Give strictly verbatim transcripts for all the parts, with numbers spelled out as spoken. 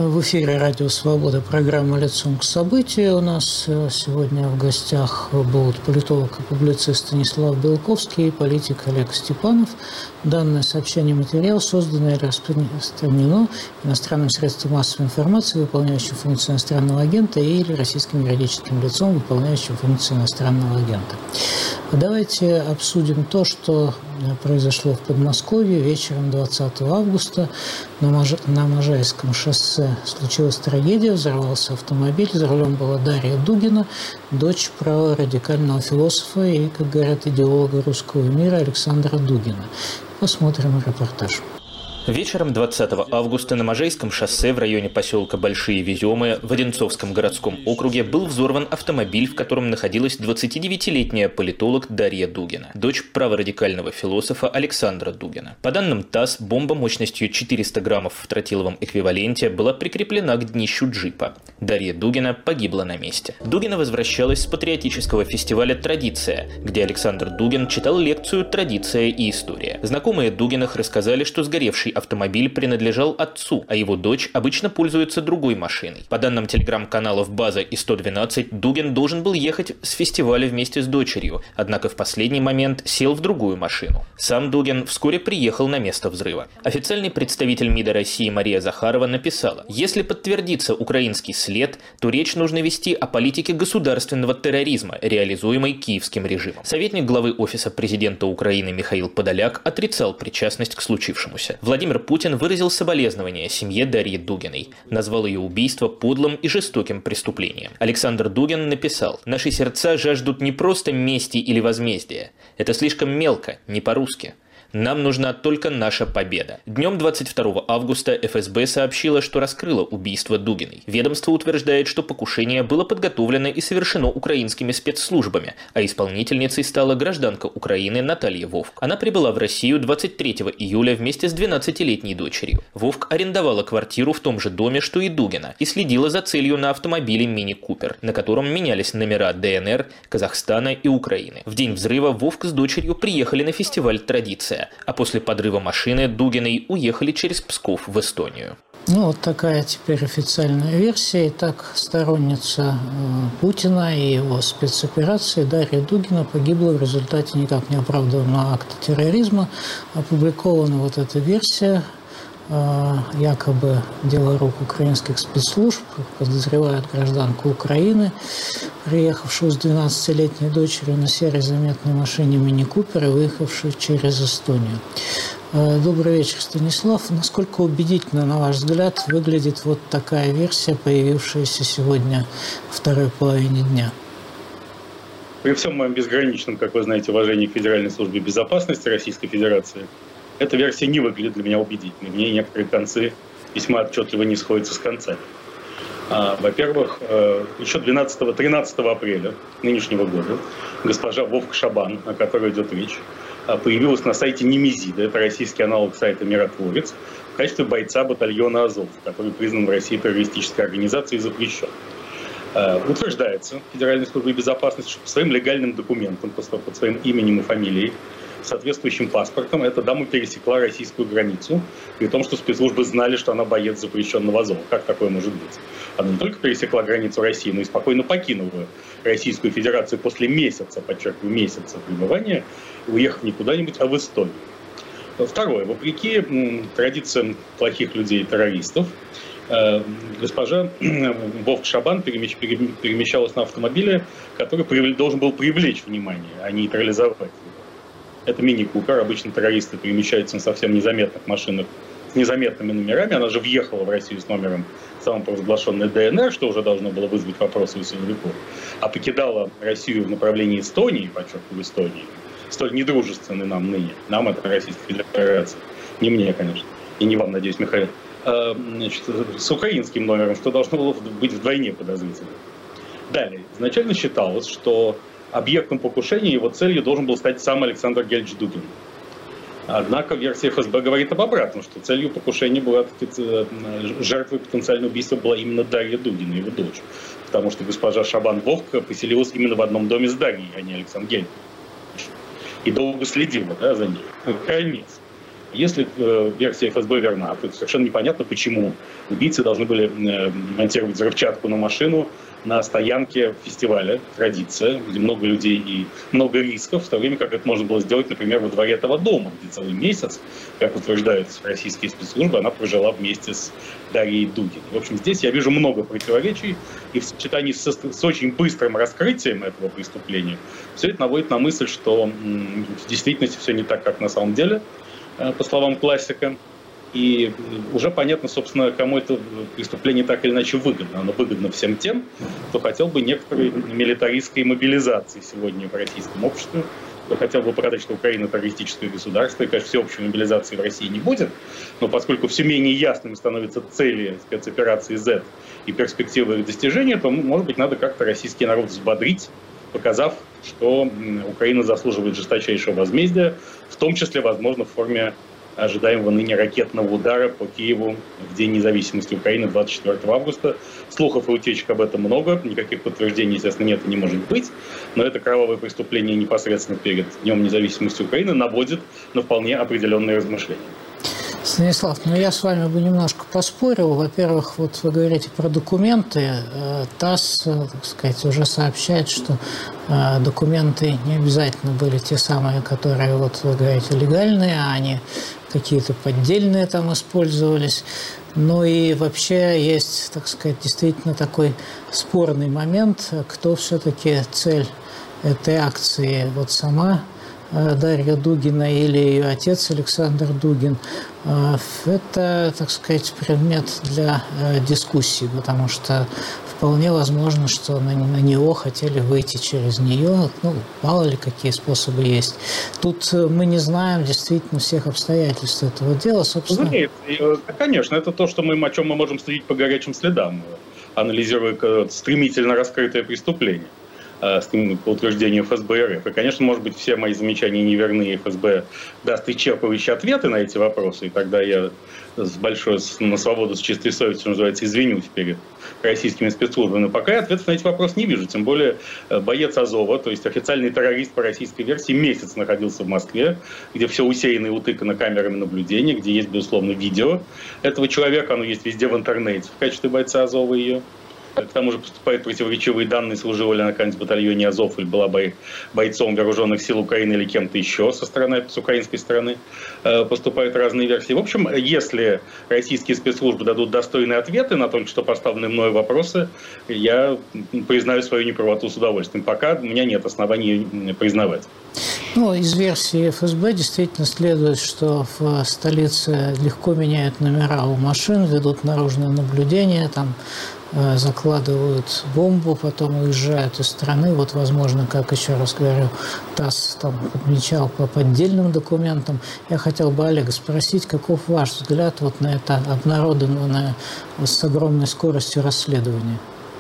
В эфире «Радио Свобода», программа «Лицом к событию». У нас сегодня в гостях будут политолог и публицист Станислав Белковский и политик Олег Степанов. Данное сообщение материал создано или распространено иностранным средством массовой информации, выполняющим функцию иностранного агента, или российским юридическим лицом, выполняющим функцию иностранного агента. Давайте обсудим то, что произошло в Подмосковье. Вечером двадцатого августа на, Мож... на Можайском шоссе случилась трагедия. Взорвался автомобиль. За рулем была Дарья Дугина, дочь праворадикального философа и, как говорят, идеолога русского мира Александра Дугина. Посмотрим репортаж. Вечером двадцатого августа на Можайском шоссе в районе поселка Большие Веземы в Одинцовском городском округе был взорван автомобиль, в котором находилась двадцатидевятилетняя политолог Дарья Дугина, дочь праворадикального философа Александра Дугина. По данным ТАСС, бомба мощностью четыреста граммов в тротиловом эквиваленте была прикреплена к днищу джипа. Дарья Дугина погибла на месте. Дугина возвращалась с патриотического фестиваля «Традиция», где Александр Дугин читал лекцию «Традиция и история». Знакомые Дугиных рассказали, что сгоревший автомобиль принадлежал отцу, а его дочь обычно пользуется другой машиной. По данным телеграм-каналов «База» и сто двенадцать, Дугин должен был ехать с фестиваля вместе с дочерью, однако в последний момент сел в другую машину. Сам Дугин вскоре приехал на место взрыва. Официальный представитель МИДа России Мария Захарова написала: «Если подтвердится украинский след, то речь нужно вести о политике государственного терроризма, реализуемой киевским режимом». Советник главы Офиса президента Украины Михаил Подоляк отрицал причастность к случившемуся. Владимир Путин выразил соболезнования семье Дарьи Дугиной, назвал ее убийство подлым и жестоким преступлением. Александр Дугин написал: «Наши сердца жаждут не просто мести или возмездия. Это слишком мелко, не по-русски. Нам нужна только наша победа». Днем двадцать второго августа эф эс бэ сообщило, что раскрыло убийство Дугиной. Ведомство утверждает, что покушение было подготовлено и совершено украинскими спецслужбами, а исполнительницей стала гражданка Украины Наталья Вовк. Она прибыла в Россию двадцать третьего июля вместе с двенадцатилетней дочерью. Вовк арендовала квартиру в том же доме, что и Дугина, и следила за целью на автомобиле Мини Купер, на котором менялись номера дэ эн эр, Казахстана и Украины. В день взрыва Вовк с дочерью приехали на фестиваль «Традиция», а после подрыва машины Дугиной уехали через Псков в Эстонию. Ну, вот такая теперь официальная версия. Итак, сторонница э, Путина и его спецоперации Дарья Дугина погибла в результате никак не оправданного акта терроризма. Опубликована вот эта версия. Э, якобы дело рук украинских спецслужб, подозревают гражданку Украины, приехавшую с двенадцатилетней дочерью на серой заметной машине Мини Купер и выехавшую через Эстонию. Добрый вечер, Станислав. Насколько убедительно, на ваш взгляд, выглядит вот такая версия, появившаяся сегодня во второй половине дня? При всем моем безграничном, как вы знаете, уважении к Федеральной службе безопасности Российской Федерации, эта версия не выглядит для меня убедительной. В ней некоторые концы весьма отчетливо не сходятся с концами. Во-первых, еще двенадцатого-тринадцатого апреля нынешнего года госпожа Вовк Шабан, о которой идет речь, появилась на сайте Немезида, это российский аналог сайта «Миротворец», в качестве бойца батальона «Азов», который признан в России террористической организацией и запрещен. Утверждается Федеральной службой безопасности, что по своим легальным документам, под своим именем и фамилией, соответствующим паспортом, эта дама пересекла российскую границу, при том, что спецслужбы знали, что она боец запрещенного Азова. Как такое может быть? Она не только пересекла границу России, но и спокойно покинула Российскую Федерацию после месяца, подчеркиваю, месяца пребывания, уехав не куда-нибудь, а в Эстонию. Второе. Вопреки м, традициям плохих людей и террористов, э, госпожа Вовк Шабан перемещ, перемещалась на автомобиле, который привлек, должен был привлечь внимание, а не нейтрализовать его. Это мини-купер. Обычно террористы перемещаются на совсем незаметных машинах с незаметными номерами. Она же въехала в Россию с номером самопровозглашенной дэ эн эр, что уже должно было вызвать вопросы у силовиков, а покидала Россию в направлении Эстонии, подчеркиваю, Эстонии, столь недружественной нам ныне. Нам, это Российская Федерация. Не мне, конечно. И не вам, надеюсь, Михаил. А, значит, с украинским номером, что должно было быть вдвойне подозрительно. Далее. Изначально считалось, что объектом покушения, его целью должен был стать сам Александр Гельевич Дугин. Однако версия эф эс бэ говорит об обратном, что целью покушения была, жертвой потенциального убийства была именно Дарья Дугина, его дочь. Потому что госпожа Шабан Вовк поселилась именно в одном доме с Дарьей, а не Александром Гельевичем. И долго следила, да, за ней. Наконец. Если э, версия эф эс бэ верна, то совершенно непонятно, почему убийцы должны были э, монтировать взрывчатку на машину на стоянке фестиваля «Традиция», где много людей и много рисков, в то время как это можно было сделать, например, во дворе этого дома, где целый месяц, как утверждают российские спецслужбы, она прожила вместе с Дарьей Дугиной. В общем, здесь я вижу много противоречий, и в сочетании с, с очень быстрым раскрытием этого преступления все это наводит на мысль, что м, в действительности все не так, как на самом деле, по словам классика. И уже понятно, собственно, кому это преступление так или иначе выгодно. Оно выгодно всем тем, кто хотел бы некоторой милитаристской мобилизации сегодня в российском обществе, кто хотел бы показать, что Украина террористическое государство, и, конечно, всеобщей мобилизации в России не будет. Но поскольку все менее ясными становятся цели спецоперации Z и перспективы их достижения, то, может быть, надо как-то российский народ взбодрить, показав, что Украина заслуживает жесточайшего возмездия, в том числе, возможно, в форме ожидаемого ныне ракетного удара по Киеву в День независимости Украины двадцать четвёртого августа. Слухов и утечек об этом много, никаких подтверждений, естественно, нет и не может быть, но это кровавое преступление непосредственно перед Днем независимости Украины наводит на вполне определенные размышления. Станислав, ну я с вами бы немножко поспорил. Во-первых, вот вы говорите про документы. ТАСС, так сказать, уже сообщает, что документы не обязательно были те самые, которые, вот вы говорите, легальные, а они какие-то поддельные там использовались. Ну и вообще есть, так сказать, действительно такой спорный момент, кто все-таки цель этой акции, вот сама Дарья Дугина или ее отец Александр Дугин. Это, так сказать, предмет для дискуссии, потому что вполне возможно, что на, на него хотели выйти через нее. Ну, мало ли какие способы есть. Тут мы не знаем действительно всех обстоятельств этого дела, собственно. Нет, конечно, это то, что мы, о чем мы можем судить по горячим следам, анализируя стремительно раскрытое преступление по утверждению эф эс бэ эр эф. И, конечно, может быть, все мои замечания неверны, и эф эс бэ даст исчерпывающие ответы на эти вопросы, и тогда я с большой, на свободу, с чистой совестью, называется, извинюсь перед российскими спецслужбами. Но пока я ответов на эти вопросы не вижу. Тем более боец Азова, то есть официальный террорист по российской версии, месяц находился в Москве, где все усеяно и утыкано камерами наблюдения, где есть, безусловно, видео этого человека, оно есть везде в интернете в качестве бойца Азова ее. К тому же поступают противоречивые данные, служила ли она в батальоне Азов или была бойцом вооруженных сил Украины или кем-то еще со стороны, с украинской стороны. Поступают разные версии. В общем, если российские спецслужбы дадут достойные ответы на только что поставленные мной вопросы, я признаю свою неправоту с удовольствием. Пока у меня нет оснований признавать. Ну, из версии эф эс бэ действительно следует, что в столице легко меняют номера у машин, ведут наружное наблюдение, там закладывают бомбу, потом уезжают из страны. Вот, возможно, как еще раз говорю, ТАСС там подмечал по поддельным документам. Я хотел бы Олега спросить, каков ваш взгляд вот на это обнародованное с огромной скоростью расследование?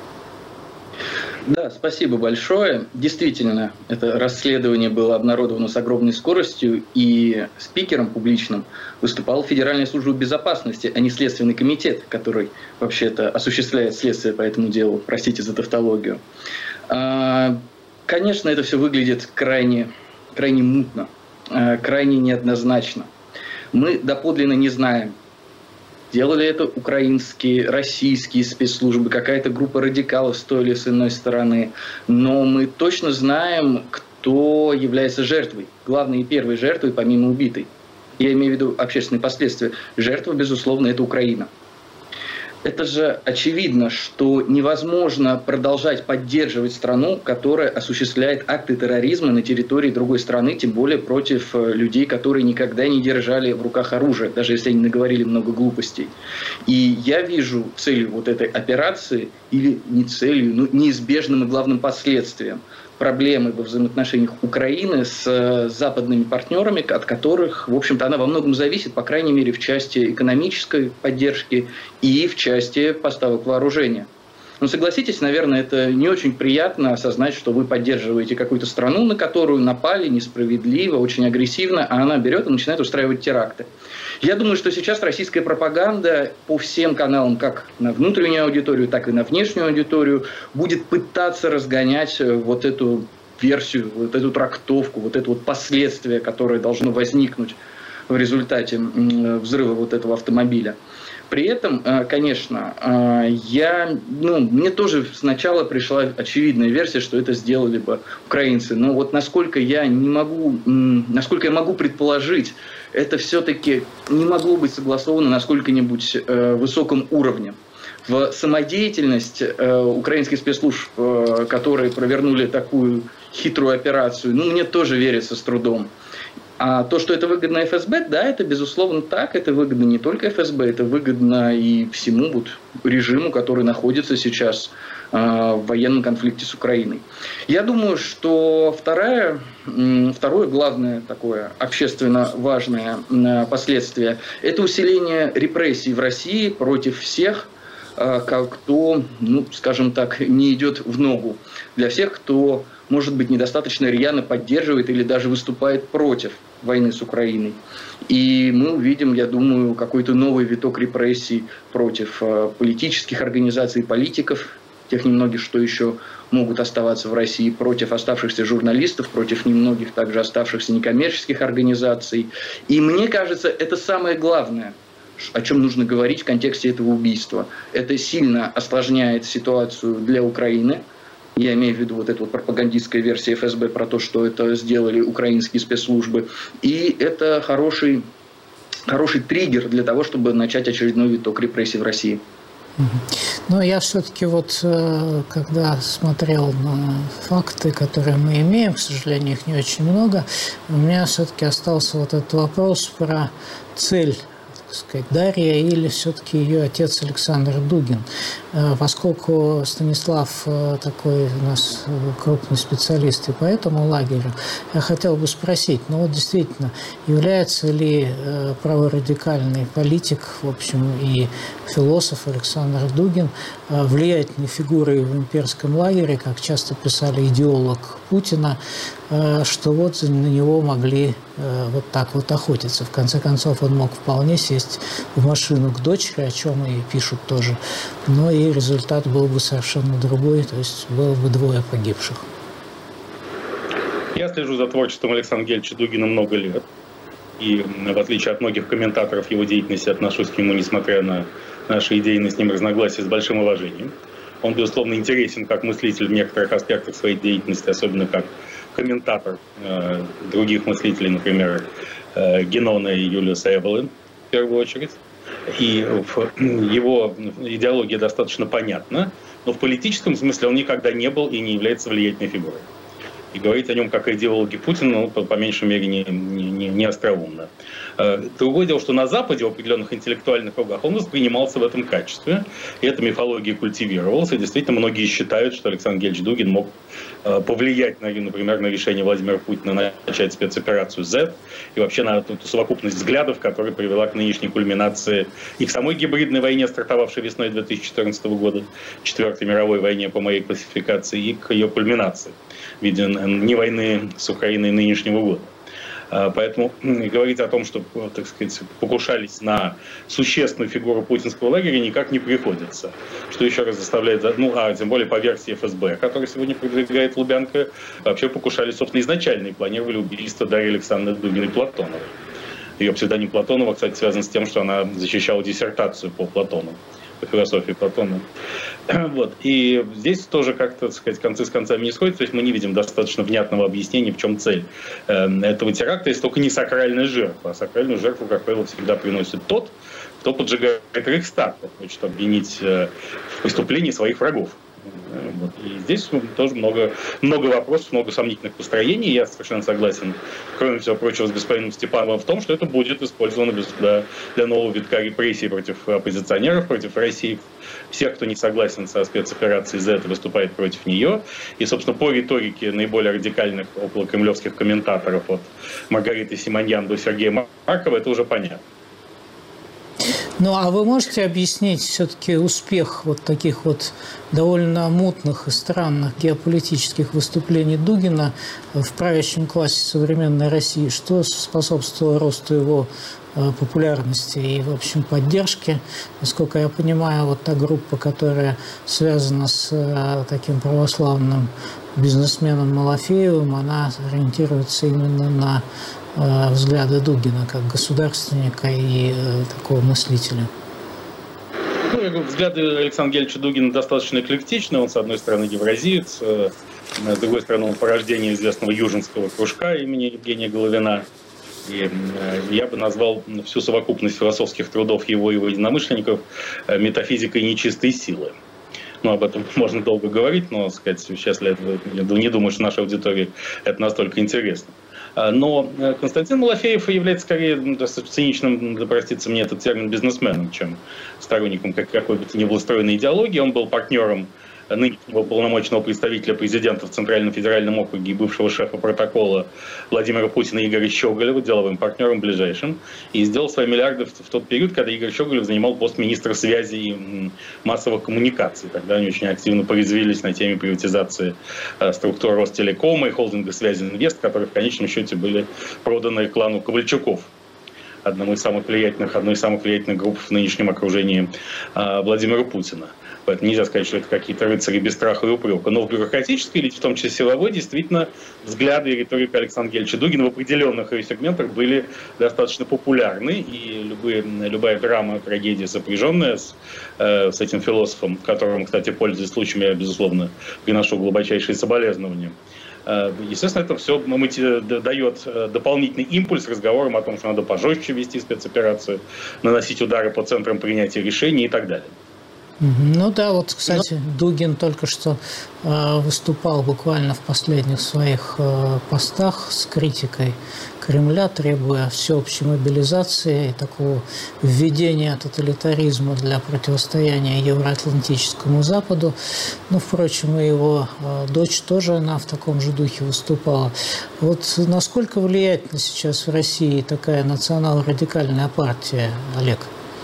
Да, спасибо большое. Действительно, это расследование было обнародовано с огромной скоростью, и спикером публичным выступала Федеральная служба безопасности, а не Следственный комитет, который вообще-то осуществляет следствие по этому делу. Простите за тавтологию. Конечно, это все выглядит крайне, крайне мутно, крайне неоднозначно. Мы доподлинно не знаем, делали это украинские, российские спецслужбы, какая-то группа радикалов с той или с иной стороны. Но мы точно знаем, кто является жертвой. Главной и первой жертвой, помимо убитой. Я имею в виду общественные последствия. Жертва, безусловно, это Украина. Это же очевидно, что невозможно продолжать поддерживать страну, которая осуществляет акты терроризма на территории другой страны, тем более против людей, которые никогда не держали в руках оружие, даже если они наговорили много глупостей. И я вижу целью вот этой операции, или не целью, но неизбежным и главным последствием проблемы во взаимоотношениях Украины с западными партнерами, от которых, в общем-то, она во многом зависит, по крайней мере, в части экономической поддержки и в части поставок вооружения. Но согласитесь, наверное, это не очень приятно осознать, что вы поддерживаете какую-то страну, на которую напали несправедливо, очень агрессивно, а она берет и начинает устраивать теракты. Я думаю, что сейчас российская пропаганда по всем каналам, как на внутреннюю аудиторию, так и на внешнюю аудиторию, будет пытаться разгонять вот эту версию, вот эту трактовку, вот это вот последствие, которое должно возникнуть в результате взрыва вот этого автомобиля. При этом, конечно, я, ну, мне тоже сначала пришла очевидная версия, что это сделали бы украинцы. Но вот насколько я не могу, насколько я могу предположить, это все-таки не могло быть согласовано на сколько-нибудь высоком уровне. В самодеятельность украинских спецслужб, которые провернули такую хитрую операцию, ну, мне тоже верится с трудом. А то, что это выгодно эф эс бэ, да, это безусловно так. Это выгодно не только эф эс бэ, это выгодно и всему вот режиму, который находится сейчас э, в военном конфликте с Украиной. Я думаю, что второе, второе главное такое общественно важное э, последствие – это усиление репрессий в России против всех, э, кто, ну, скажем так, не идет в ногу. Для всех, кто, может быть, недостаточно рьяно поддерживает или даже выступает против войны с Украиной. И мы увидим, я думаю, какой-то новый виток репрессий против э, политических организаций, политиков, тех немногих, что еще могут оставаться в России, против оставшихся журналистов, против немногих также оставшихся некоммерческих организаций. И мне кажется, это самое главное, о чем нужно говорить в контексте этого убийства. Это сильно осложняет ситуацию для Украины. Я имею в виду вот эту вот пропагандистская версия эф эс бэ про то, что это сделали украинские спецслужбы. И это хороший, хороший триггер для того, чтобы начать очередной виток репрессий в России. Но я все-таки вот, когда смотрел на факты, которые мы имеем, к сожалению, их не очень много, у меня все-таки остался вот этот вопрос про цель, так сказать, Дарья или все-таки ее отец Александр Дугин. Поскольку Станислав такой у нас крупный специалист и по этому лагерю, я хотел бы спросить, ну вот действительно, является ли праворадикальный политик, в общем, и философ Александр Дугин влиятельной фигурой в имперском лагере, как часто писали, идеолог Путина, что вот на него могли вот так вот охотиться. В конце концов, он мог вполне сесть в машину к дочери, о чем и пишут тоже. Но и результат был бы совершенно другой, то есть было бы двое погибших. Я слежу за творчеством Александра Гельевича Дугина много лет. И в отличие от многих комментаторов его деятельности, отношусь к нему, несмотря на наши идейные с ним разногласия, с большим уважением. Он, безусловно, интересен как мыслитель в некоторых аспектах своей деятельности, особенно как комментатор э, других мыслителей, например, э, Генона и Юлиуса Эвелин, в первую очередь. И его идеология достаточно понятна, но в политическом смысле он никогда не был и не является влиятельной фигурой. И говорить о нем как о идеологе Путина, ну, по, по меньшей мере, не, не, не остроумно. Другое дело, что на Западе, в определенных интеллектуальных кругах, он воспринимался в этом качестве. И эта мифология культивировалась. И действительно, многие считают, что Александр Гельевич Дугин мог повлиять, на, например, на решение Владимира Путина начать спецоперацию зет и вообще на эту совокупность взглядов, которая привела к нынешней кульминации и к самой гибридной войне, стартовавшей весной две тысячи четырнадцатого года, Четвертой мировой войне по моей классификации, и к ее кульминации в виде не войны с Украиной нынешнего года. Поэтому говорить о том, что, так сказать, покушались на существенную фигуру путинского лагеря, никак не приходится. Что еще раз заставляет, ну, а тем более по версии эф эс бэ, который сегодня продвигает Лубянка, вообще покушались, собственно, изначально и планировали убийство Дарьи Александровны Дугиной Платоновой. Ее псевдоним Платонова, кстати, связан с тем, что она защищала диссертацию по Платону, по философии Платона. Вот. И здесь тоже как-то, так сказать, концы с концами не сходят. То есть мы не видим достаточно внятного объяснения, в чем цель этого теракта, если только не сакральная жертва. А сакральную жертву, как правило, всегда приносит тот, кто поджигает Рейхстаг, хочет обвинить в преступлении своих врагов. Вот. И здесь тоже много, много вопросов, много сомнительных построений. Я совершенно согласен, кроме всего прочего, с господином Степановым в том, что это будет использовано для, для нового витка репрессий против оппозиционеров, против России. Всех, кто не согласен со спецоперацией зет, выступает против нее. И, собственно, по риторике наиболее радикальных околокремлевских комментаторов от Маргариты Симоньян до Сергея Маркова это уже понятно. Ну, а вы можете объяснить все-таки успех вот таких вот довольно мутных и странных геополитических выступлений Дугина в правящем классе современной России? Что способствовало росту его популярности и, в общем, поддержки? Насколько я понимаю, вот та группа, которая связана с таким православным бизнесменом Малафеевым, она ориентируется именно на взгляды Дугина как государственника и такого мыслителя? Ну, взгляды Александра Гельевича Дугина достаточно эклектичны. Он, с одной стороны, евразиец, с другой стороны, он порождение известного южинского кружка имени Евгения Головина. И я бы назвал всю совокупность философских трудов его и его единомышленников метафизикой нечистой силы. Ну, об этом можно долго говорить, но, сказать, сейчас для этого, не думаю, что нашей аудитории это настолько интересно. Но Константин Малафеев является скорее достаточно циничным, да простится мне этот термин, бизнесменом, чем сторонником какой бы то ни было стройной идеологии. Он был партнером нынешнего полномочного представителя президента в Центральном федеральном округе и бывшего шефа протокола Владимира Путина Игоря Щеголева, деловым партнером ближайшим, и сделал свои миллиарды в тот период, когда Игорь Щеголев занимал пост министра связи и массовых коммуникаций. Тогда они очень активно порезвились на теме приватизации структур Ростелекома и холдинга «Связи Инвест», которые в конечном счете были проданы клану Ковальчуков, одному из самых влиятельных, одной из самых влиятельных групп в нынешнем окружении Владимира Путина. Поэтому нельзя сказать, что это какие-то рыцари без страха и упрека. Но в бюрократической, или в том числе силовой, действительно, взгляды и риторика Александра Гельевича Дугина в определенных ее сегментах были достаточно популярны. И любые, любая драма, трагедия, сопряженная с, э, с этим философом, которым, кстати, пользуясь случаем, я, безусловно, приношу глубочайшие соболезнования. Естественно, это все дает дополнительный импульс разговорам о том, что надо пожестче вести спецоперацию, наносить удары по центрам принятия решений и так далее. Ну да, вот, кстати, Дугин только что э, выступал буквально в последних своих э, постах с критикой Кремля, требуя всеобщей мобилизации и такого введения тоталитаризма для противостояния Евроатлантическому Западу. Ну, впрочем, и его э, дочь тоже, она в таком же духе выступала. Вот насколько влиятельна сейчас в России такая национал-радикальная партия, Олег?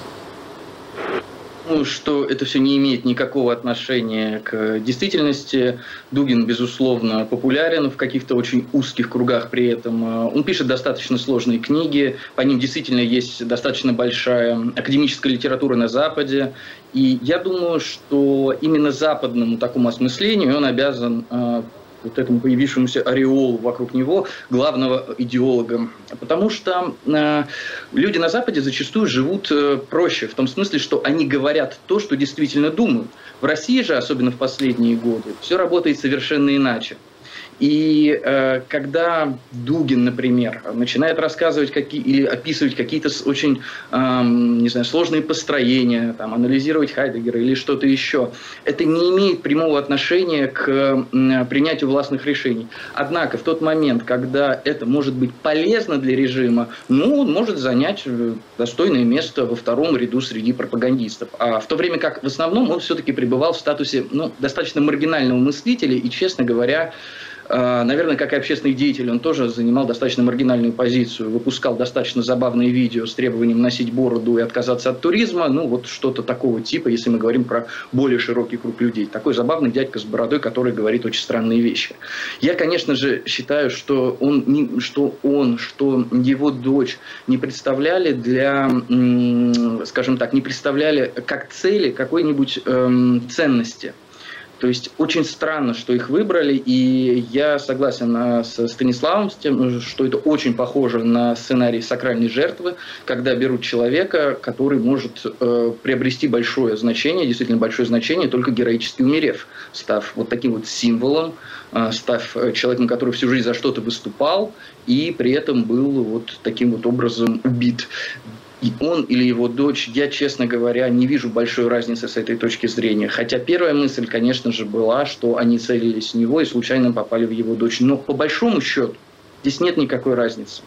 Что это все не имеет никакого отношения к действительности. Дугин, безусловно, популярен в каких-то очень узких кругах при этом. Он пишет достаточно сложные книги, по ним действительно есть достаточно большая академическая литература на Западе. И я думаю, что именно западному такому осмыслению он обязан вот этому появившемуся ореолу вокруг него главного идеолога. Потому что э, люди на Западе зачастую живут э, проще, в том смысле, что они говорят то, что действительно думают. В России же, особенно в последние годы, все работает совершенно иначе. И э, когда Дугин, например, начинает рассказывать какие, или описывать какие-то очень э, не знаю, сложные построения, там, анализировать Хайдеггера или что-то еще, это не имеет прямого отношения к э, принятию властных решений. Однако в тот момент, когда это может быть полезно для режима, ну, он может занять достойное место во втором ряду среди пропагандистов. А в то время как в основном он все-таки пребывал в статусе ну, достаточно маргинального мыслителя и, честно говоря, наверное, как и общественный деятель, он тоже занимал достаточно маргинальную позицию, выпускал достаточно забавные видео с требованием носить бороду и отказаться от туризма, ну вот что-то такого типа, если мы говорим про более широкий круг людей. Такой забавный дядька с бородой, который говорит очень странные вещи. Я, конечно же, считаю, что он, что, он, что его дочь не представляли для, скажем так, не представляли как цели какой-нибудь эм, ценности. То есть очень странно, что их выбрали, и я согласен с Станиславом, с тем, что это очень похоже на сценарий «Сакральной жертвы», когда берут человека, который может э, приобрести большое значение, действительно большое значение, только героически умерев, став вот таким вот символом, э, став человеком, который всю жизнь за что-то выступал, и при этом был вот таким вот образом убит. И он или его дочь, я, честно говоря, не вижу большой разницы с этой точки зрения. Хотя первая мысль, конечно же, была, что они целились в него и случайно попали в его дочь. Но по большому счету здесь нет никакой разницы.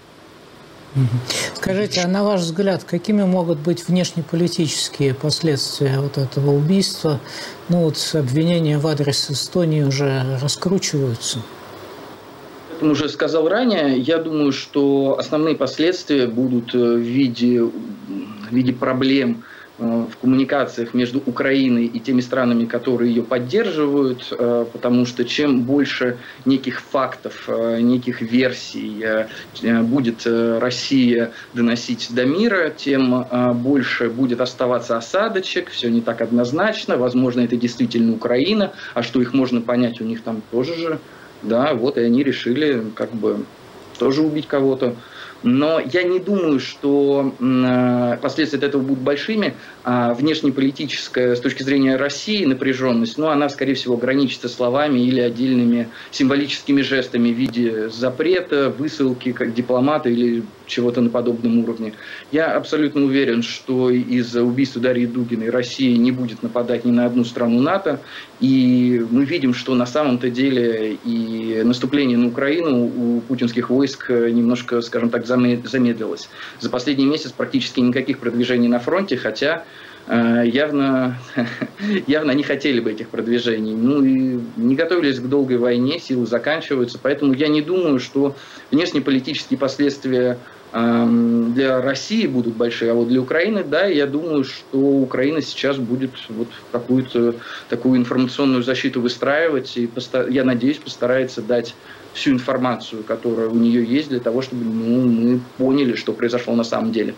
Скажите, а на ваш взгляд, какими могут быть внешнеполитические последствия вот этого убийства? Ну вот обвинения в адрес Эстонии уже раскручиваются. Уже сказал ранее, я думаю, что основные последствия будут в виде, в виде проблем в коммуникациях между Украиной и теми странами, которые ее поддерживают, потому что чем больше неких фактов, неких версий будет Россия доносить до мира, тем больше будет оставаться осадочек, все не так однозначно, возможно, это действительно Украина, а что их можно понять, у них там тоже же. Да, вот и они решили как бы тоже убить кого-то. Но я не думаю, что последствия от этого будут большими. А внешнеполитическая, с точки зрения России, напряженность, ну, она, скорее всего, ограничится словами или отдельными символическими жестами в виде запрета, высылки как дипломата или чего-то на подобном уровне. Я абсолютно уверен, что из-за убийства Дарьи Дугиной Россия не будет нападать ни на одну страну НАТО. И мы видим, что на самом-то деле и наступление на Украину у путинских войск немножко, скажем так, замедлилось. За последний месяц практически никаких продвижений на фронте, хотя явно, явно не хотели бы этих продвижений. Ну и не готовились к долгой войне, силы заканчиваются. Поэтому я не думаю, что внешнеполитические последствия для России будут большие, а вот для Украины, да, я думаю, что Украина сейчас будет вот какую-то такую информационную защиту выстраивать, и, я надеюсь, постарается дать всю информацию, которая у нее есть, для того, чтобы ну, мы поняли, что произошло на самом деле.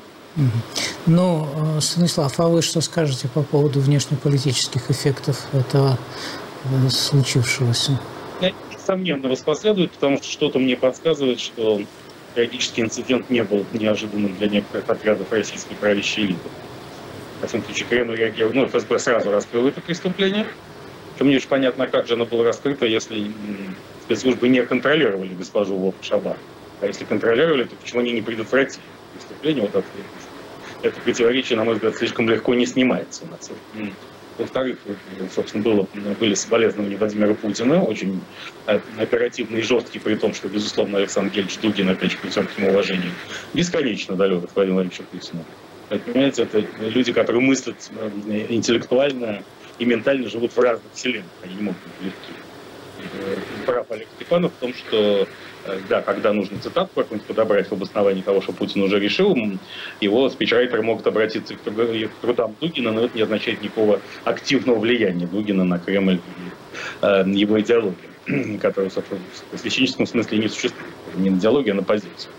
Ну, Станислав, а вы что скажете по поводу внешнеполитических эффектов этого случившегося? Несомненно, воспоследует, потому что что-то мне подсказывает, что трагический инцидент не был неожиданным для некоторых отрядов российской правящей элиты. В этом случае Кремль реагировал, ну, ФСБ сразу раскрыл это преступление. Причем не очень понятно, как же оно было раскрыто, если спецслужбы не контролировали госпожу Вовк-Шабар. А если контролировали, то почему они не предотвратили преступление? Вот это, это противоречие, на мой взгляд, слишком легко не снимается. Во-вторых, собственно, было, были соболезнования Владимира Путина, очень оперативные и жесткие, при том, что, безусловно, Александр Гельевич Дугин, опять же, при всем к нему уважению, бесконечно далек от Владимира Владимировича Путина. Понимаете, это люди, которые мыслят интеллектуально и ментально живут в разных вселенных, они не могут быть легкие. Прав Олег Степанов в том, что да, когда нужно цитату какую-нибудь подобрать в обосновании того, что Путин уже решил, его спичрайтеры могут обратиться к трудам Дугина, но это не означает никакого активного влияния Дугина на Кремль и э, его идеологию, которая в классическом смысле не существует. Не на идеологию, а на позицию.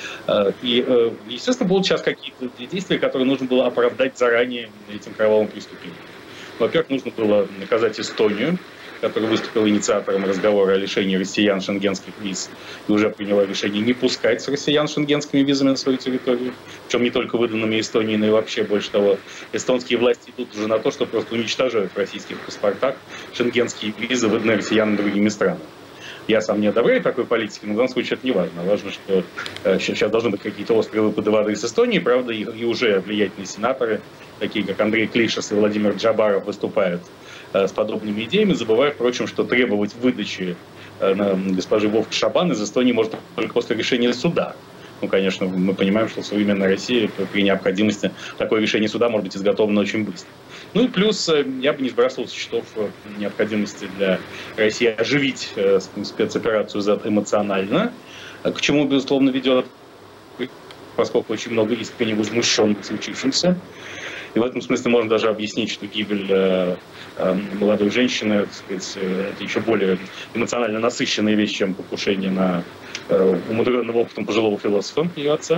И, естественно, будут сейчас какие-то действия, которые нужно было оправдать заранее этим кровавым преступлением. Во-первых, нужно было наказать Эстонию, которая выступила инициатором разговора о лишении россиян шенгенских виз и уже приняла решение не пускать с россиян шенгенскими визами на свою территорию, причем не только выданными Эстонией, но и вообще, больше того, эстонские власти идут уже на то, что просто уничтожают в российских паспортах шенгенские визы, выданные россиянам другими странами. Я сам не одобряю такой политики, но в данном случае это не важно. Важно, что э, сейчас должны быть какие-то острые выпады воды из Эстонии. Правда, и, и уже влиятельные сенаторы, такие как Андрей Клишес и Владимир Джабаров, выступают э, с подобными идеями, забывая, впрочем, что требовать выдачи э, на госпожи Вовк-Шабан из Эстонии можно только после решения суда. Ну, конечно, мы понимаем, что в современной России при необходимости такое решение суда может быть изготовлено очень быстро. Ну и плюс я бы не сбрасывал со счетов необходимости для России оживить спецоперацию зет эмоционально, к чему, безусловно, ведет, поскольку очень много искренне возмущенных случившимся. И в этом смысле можно даже объяснить, что гибель э, э, молодой женщины, так сказать, это еще более эмоционально насыщенная вещь, чем покушение на э, умудренного опытом пожилого философа, ее отца.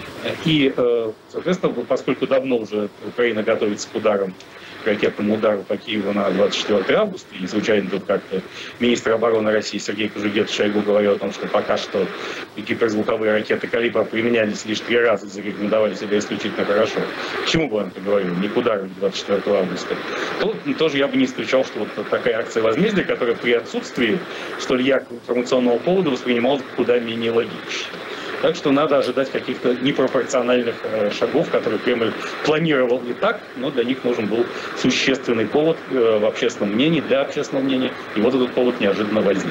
И, э, соответственно, поскольку давно уже Украина готовится к ударам, к ракетному удару по Киеву на двадцать четвёртое августа, и не случайно тут как-то министр обороны России Сергей Кожугетов Шойгу говорил о том, что пока что гиперзвуковые ракеты «Калибр» применялись лишь три раза и зарекомендовали себя исключительно хорошо. К чему бы он это говорил? Не к удару двадцать четвёртого августа. То тоже я бы не исключал, что вот такая акция возмездия, которая при отсутствии столь яркого информационного повода воспринималась куда менее логично. Так что надо ожидать каких-то непропорциональных э, шагов, которые Кремль планировал и так, но для них нужен был существенный повод э, в общественном мнении, для общественного мнения, и вот этот повод неожиданно возник.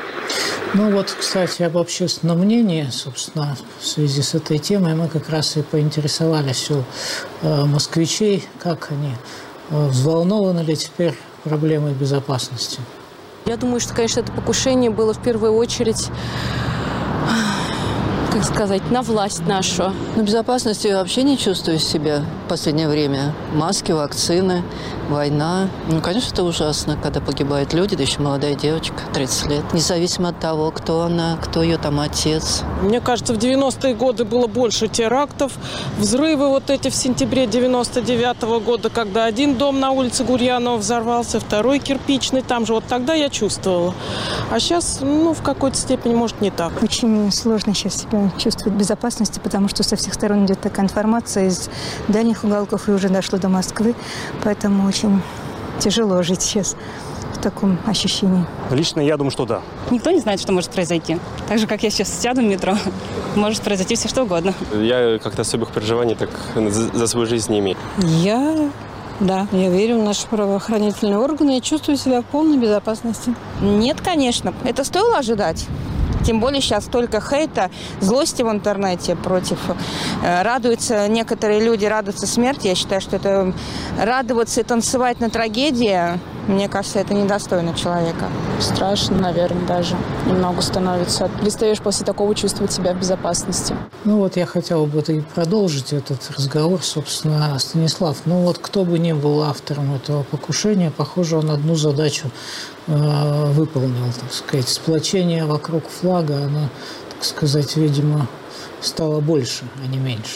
Ну вот, кстати, об общественном мнении, собственно, в связи с этой темой мы как раз и поинтересовались у э, москвичей, как они э, взволнованы ли теперь проблемой безопасности. Я думаю, что, конечно, это покушение было в первую очередь, как сказать, на власть нашу. Ну, безопасности я вообще не чувствую себя. последнее время. Маски, вакцины, война. Ну, конечно, это ужасно, когда погибают люди, да еще молодая девочка, тридцать лет. Независимо от того, кто она, кто ее там отец. Мне кажется, в девяностые годы было больше терактов. Взрывы вот эти в сентябре девяносто девятого года, когда один дом на улице Гурьянова взорвался, второй кирпичный, там же вот тогда я чувствовала. А сейчас, ну, в какой-то степени, может, не так. Очень сложно сейчас себя чувствовать в безопасности, потому что со всех сторон идет такая информация из дальних уголков и уже дошло до Москвы. Поэтому очень тяжело жить сейчас в таком ощущении. Лично я думаю, что да. Никто не знает, что может произойти. Так же, как я сейчас сяду в метро, может произойти все что угодно. Я как-то особых переживаний так за, за свою жизнь не имею. Я... Да, я верю в наши правоохранительные органы и чувствую себя в полной безопасности. Нет, конечно. Это стоило ожидать. Тем более сейчас столько хейта, злости в интернете против. Радуются некоторые люди, радуются смерти. Я считаю, что это радоваться и танцевать на трагедии, мне кажется, это недостойно человека. Страшно, наверное, даже немного становится. Перестаешь после такого чувствовать себя в безопасности. Ну вот я хотел бы и продолжить этот разговор, собственно, Станислав. Ну вот кто бы ни был автором этого покушения, похоже, он одну задачу э, выполнил, так сказать. Сплочение вокруг флага, оно, так сказать, видимо, стало больше, а не меньше.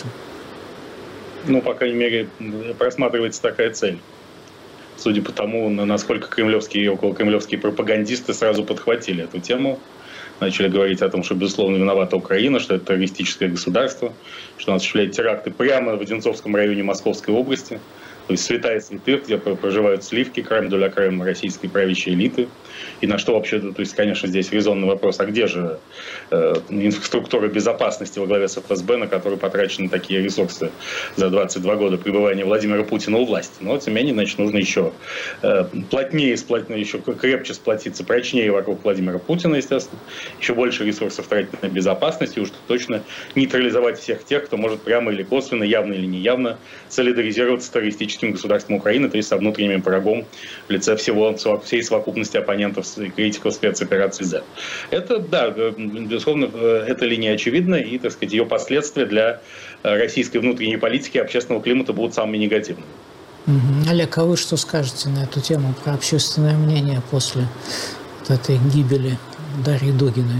Ну, по крайней мере, просматривается такая цель. Судя по тому, насколько кремлевские и околокремлевские пропагандисты сразу подхватили эту тему, начали говорить о том, что, безусловно, виновата Украина, что это террористическое государство, что она осуществляет теракты прямо в Одинцовском районе Московской области, то есть святая святых, где проживают сливки, крем де ла крем российской правящей элиты. И на что вообще, то есть, конечно, здесь резонный вопрос, а где же э, инфраструктура безопасности во главе с эф эс бэ, на которую потрачены такие ресурсы за двадцать два года пребывания Владимира Путина у власти. Но, тем не менее, значит, нужно еще э, плотнее, сплотнее, еще крепче сплотиться, прочнее вокруг Владимира Путина, естественно, еще больше ресурсов тратить на безопасность и уж точно нейтрализовать всех тех, кто может прямо или косвенно, явно или неявно солидаризироваться с террористическим государством Украины, то есть со внутренним врагом в лице всего, всей совокупности оппонентов и критиков спецоперации Z. Это, да, безусловно, эта линия очевидна, и, так сказать, ее последствия для российской внутренней политики и общественного климата будут самыми негативными. Угу. Олег, а вы что скажете на эту тему про общественное мнение после вот этой гибели Дарьи Дугиной?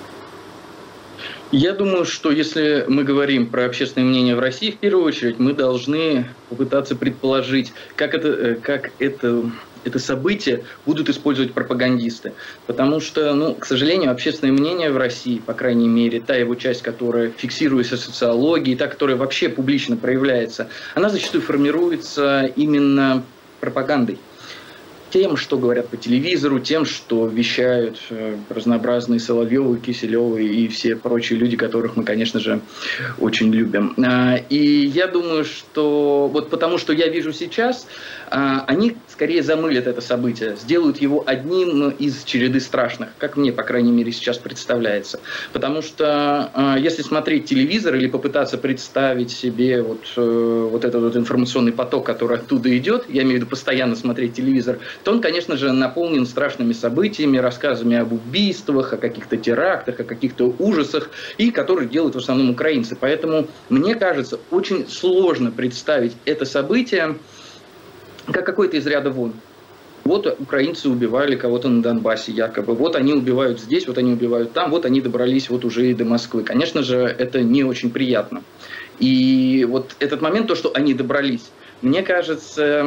Я думаю, что если мы говорим про общественное мнение в России, в первую очередь мы должны попытаться предположить, как это, как это, это событие будут использовать пропагандисты. Потому что, ну, к сожалению, общественное мнение в России, по крайней мере, та его часть, которая фиксируется социологией, та, которая вообще публично проявляется, она зачастую формируется именно пропагандой. Тем, что говорят по телевизору, тем, что вещают разнообразные Соловьевы, Киселевы и все прочие люди, которых мы, конечно же, очень любим. И я думаю, что вот потому, что я вижу сейчас, они скорее замылят это событие, сделают его одним из череды страшных, как мне, по крайней мере, сейчас представляется. Потому что если смотреть телевизор или попытаться представить себе вот, вот этот вот информационный поток, который оттуда идет, я имею в виду постоянно смотреть телевизор, то он, конечно же, наполнен страшными событиями, рассказами об убийствах, о каких-то терактах, о каких-то ужасах, и которые делают в основном украинцы. Поэтому, мне кажется, очень сложно представить это событие как какое-то из ряда вон. Вот украинцы убивали кого-то на Донбассе якобы, вот они убивают здесь, вот они убивают там, вот они добрались вот уже и до Москвы. Конечно же, это не очень приятно. И вот этот момент, то, что они добрались, мне кажется,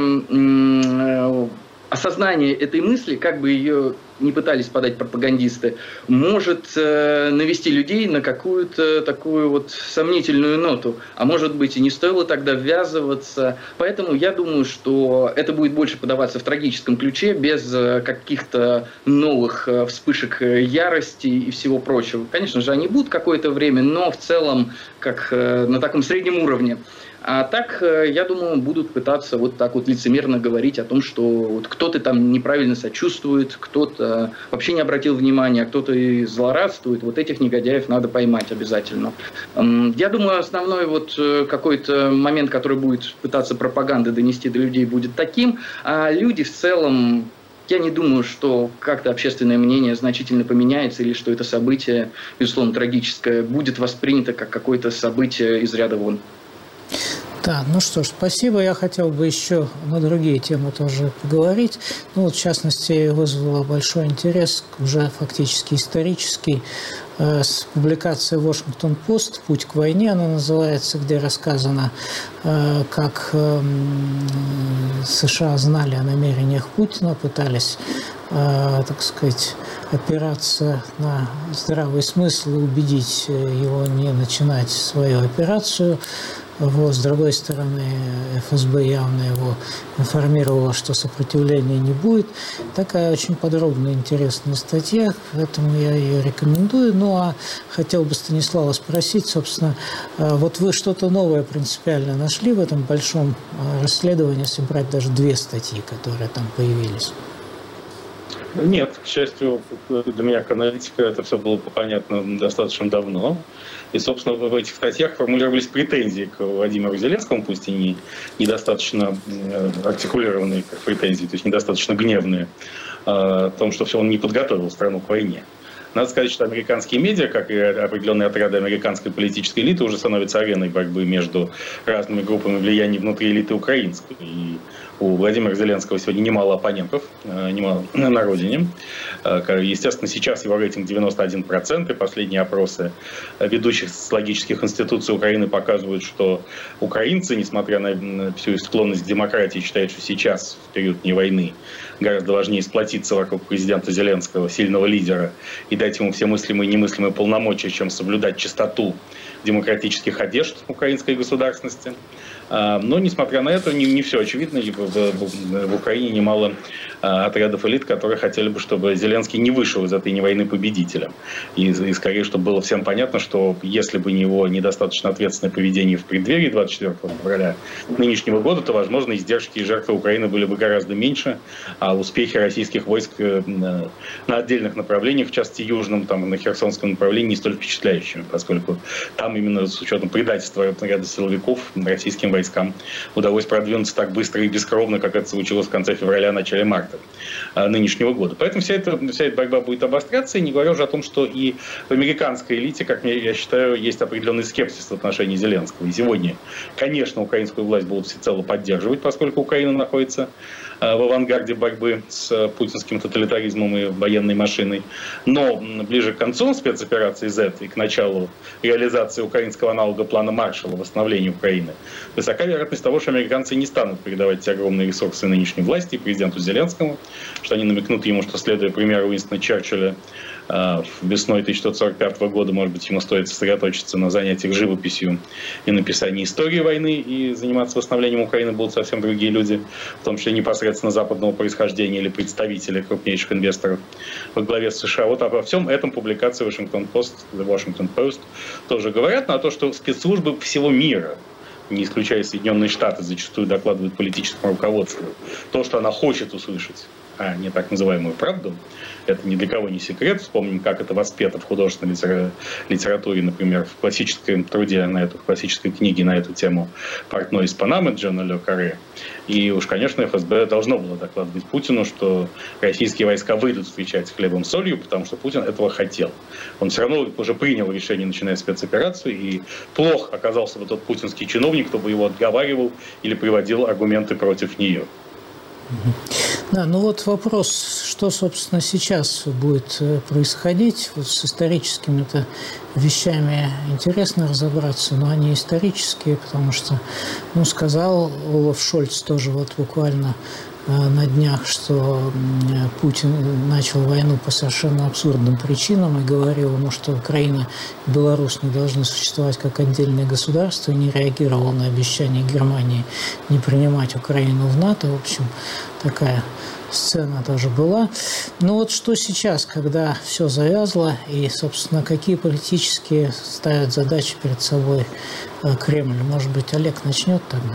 осознание этой мысли, как бы ее не пытались подать пропагандисты, может э, навести людей на какую-то такую вот сомнительную ноту. А может быть, и не стоило тогда ввязываться. Поэтому я думаю, что это будет больше подаваться в трагическом ключе, без э, каких-то новых э, вспышек ярости и всего прочего. Конечно же, они будут какое-то время, но в целом как э, на таком среднем уровне. А так, я думаю, будут пытаться вот так вот лицемерно говорить о том, что вот кто-то там неправильно сочувствует, кто-то вообще не обратил внимания, а кто-то и злорадствует. Вот этих негодяев надо поймать обязательно. Я думаю, основной вот какой-то момент, который будет пытаться пропаганда донести до людей, будет таким. А люди в целом, я не думаю, что как-то общественное мнение значительно поменяется или что это событие, безусловно, трагическое, будет воспринято как какое-то событие из ряда вон. Да, ну что ж, спасибо. Я хотел бы еще на другие темы тоже поговорить. Ну вот, в частности, вызвало большой интерес, уже фактически исторический, э, с публикацией «Вашингтон-Пост. Путь к войне», она называется, где рассказано, э, как э, США знали о намерениях Путина, пытались, э, так сказать, опираться на здравый смысл и убедить его не начинать свою операцию. Вот. С другой стороны, эф эс бэ явно его информировало, что сопротивления не будет. Такая очень подробная, интересная статья, поэтому я ее рекомендую. Ну, а хотел бы Станислава спросить, собственно, вот вы что-то новое принципиально нашли в этом большом расследовании, если брать даже две статьи, которые там появились? Нет, к счастью, для меня, как аналитика, это все было понятно достаточно давно. И, собственно, в этих статьях формулировались претензии к Владимиру Зеленскому, пусть и не, недостаточно артикулированные как претензии, то есть недостаточно гневные, о том, что все он не подготовил страну к войне. Надо сказать, что американские медиа, как и определенные отряды американской политической элиты, уже становятся ареной борьбы между разными группами влияния внутри элиты украинской. И у Владимира Зеленского сегодня немало оппонентов, немало на родине. Естественно, сейчас его рейтинг девяносто один процент, и последние опросы ведущих социологических институций Украины показывают, что украинцы, несмотря на всю склонность к демократии, считают, что сейчас, в период не войны, гораздо важнее сплотиться вокруг президента Зеленского, сильного лидера, и дать ему все мыслимые и немыслимые полномочия, чем соблюдать чистоту демократических одежд украинской государственности. Но, несмотря на это, не, не все очевидно. В, в, в Украине немало отрядов элит, которые хотели бы, чтобы Зеленский не вышел из этой войны победителем. И, и скорее, чтобы было всем понятно, что если бы не его недостаточно ответственное поведение в преддверии двадцать четвёртого февраля нынешнего года, то, возможно, издержки и жертвы Украины были бы гораздо меньше, а успехи российских войск на, на отдельных направлениях, в частности южном, там, на Херсонском направлении, не столь впечатляющими, поскольку там именно с учетом предательства ряда силовиков российским войскам войскам удалось продвинуться так быстро и бескровно, как это случилось в конце февраля, начале марта нынешнего года. Поэтому вся эта, вся эта борьба будет обостряться, и не говоря уже о том, что и в американской элите, как я считаю, есть определенный скепсис в отношении Зеленского. И сегодня, конечно, украинскую власть будут всецело поддерживать, поскольку Украина находится в авангарде борьбы с путинским тоталитаризмом и военной машиной. Но ближе к концу спецоперации Z и к началу реализации украинского аналога плана Маршалла, восстановления Украины, высока вероятность того, что американцы не станут передавать те огромные ресурсы нынешней власти и президенту Зеленскому, что они намекнут ему, что, следуя примеру Уинстона Черчилля, весной тысяча девятьсот сорок пятого года, может быть, ему стоит сосредоточиться на занятиях живописью и написании истории войны, и заниматься восстановлением Украины будут совсем другие люди, в том числе непосредственно западного происхождения или представители крупнейших инвесторов во главе с США. Вот обо всем этом публикации Вашингтон-Пост, The Washington Post тоже говорят, на то, что спецслужбы всего мира, не исключая Соединенные Штаты, зачастую докладывают политическому руководству то, что она хочет услышать, а не так называемую правду. Это ни для кого не секрет. Вспомним, как это воспето в художественной литературе, например, в классическом труде, на эту, в классической книге на эту тему «Портной из Панамы» Джона Ле Карре. И уж, конечно, эф эс бэ должно было докладывать Путину, что российские войска выйдут встречать с хлебом солью, потому что Путин этого хотел. Он все равно уже принял решение, начиная спецоперацию, и плохо оказался бы тот путинский чиновник, кто бы его отговаривал или приводил аргументы против нее. Да, ну вот вопрос, что, собственно, сейчас будет происходить. Вот с историческими-то вещами интересно разобраться, но они исторические, потому что, ну, сказал Олаф Шольц тоже вот буквально на днях, что Путин начал войну по совершенно абсурдным причинам и говорил ему, что Украина и Беларусь не должны существовать как отдельные государства, и не реагировал на обещание Германии не принимать Украину в НАТО. В общем, такая сцена тоже была. Но вот что сейчас, когда все завязло, и, собственно, какие политические ставят задачи перед собой Кремль? Может быть, Олег начнет тогда?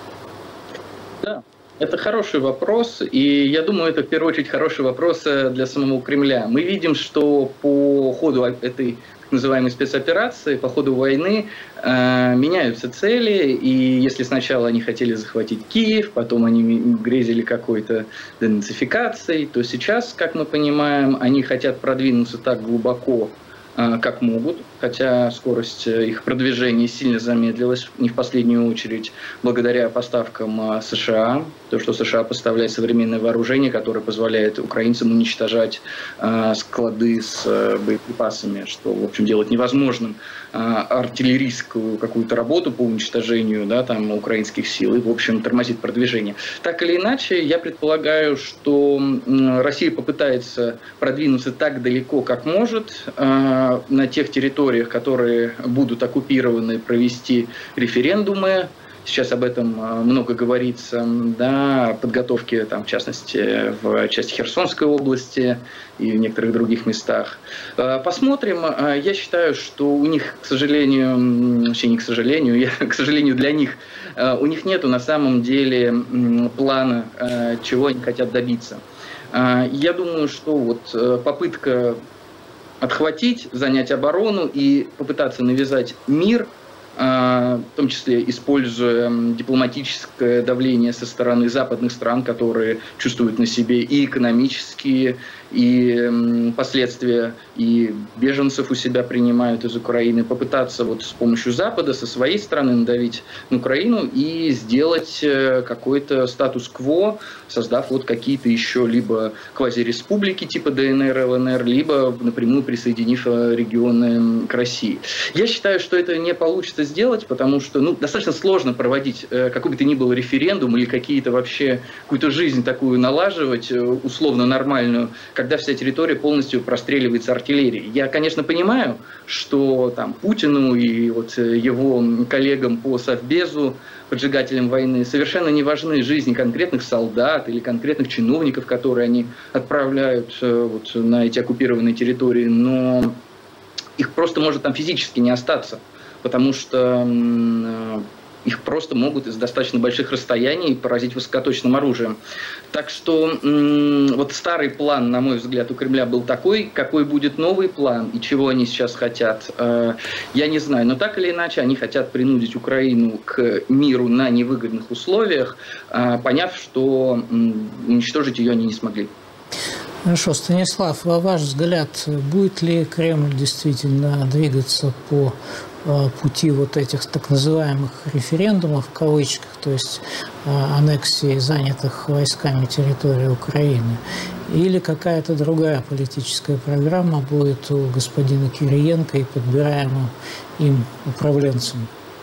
Да. Это хороший вопрос, и я думаю, это в первую очередь хороший вопрос для самого Кремля. Мы видим, что по ходу этой так называемой спецоперации, по ходу войны э, меняются цели, и если сначала они хотели захватить Киев, потом они грезили какой-то денацификацией, то сейчас, как мы понимаем, они хотят продвинуться так глубоко, э, как могут. хотя скорость их продвижения сильно замедлилась, не в последнюю очередь благодаря поставкам США. То, что США поставляет современное вооружение, которое позволяет украинцам уничтожать склады с боеприпасами, что, в общем, делать невозможным артиллерийскую какую-то работу по уничтожению, да, там, украинских сил и, в общем, тормозит продвижение. Так или иначе, я предполагаю, что Россия попытается продвинуться так далеко, как может, на тех территориях, которые будут оккупированы, провести референдумы. Сейчас об этом много говорится, да, о подготовке, там, в частности, в части Херсонской области и в некоторых других местах. Посмотрим. Я считаю, что у них, к сожалению, вообще не к сожалению, я, к сожалению для них, у них нету на самом деле плана, чего они хотят добиться. Я думаю, что вот попытка отхватить, занять оборону и попытаться навязать мир, в том числе используя дипломатическое давление со стороны западных стран, которые чувствуют на себе и экономические, и последствия, и беженцев у себя принимают из Украины, попытаться вот с помощью Запада со своей стороны надавить на Украину и сделать какой-то статус-кво, создав вот какие-то еще либо квазиреспублики типа ДНР, ЛНР, либо напрямую присоединив регионы к России. Я считаю, что это не получится сделать, потому что ну, достаточно сложно проводить какой бы то ни был референдум или какие-то вообще какую-то жизнь такую налаживать, условно нормальную, когда вся территория полностью простреливается артиллерией. Я, конечно, понимаю, что там Путину и вот его коллегам по Совбезу, поджигателям войны, совершенно не важны жизни конкретных солдат или конкретных чиновников, которые они отправляют вот на эти оккупированные территории, но их просто может там физически не остаться, потому что их просто могут из достаточно больших расстояний поразить высокоточным оружием. Так что м- вот старый план, на мой взгляд, у Кремля был такой, какой будет новый план и чего они сейчас хотят, э- я не знаю. Но так или иначе они хотят принудить Украину к миру на невыгодных условиях, э- поняв, что м- уничтожить ее они не смогли. Хорошо, Станислав, а ваш взгляд, будет ли Кремль действительно двигаться по пути вот этих так называемых референдумов, в кавычках, то есть аннексии занятых войсками территории Украины, или какая-то другая политическая программа будет у господина Кириенко и подбираемым им управленцем?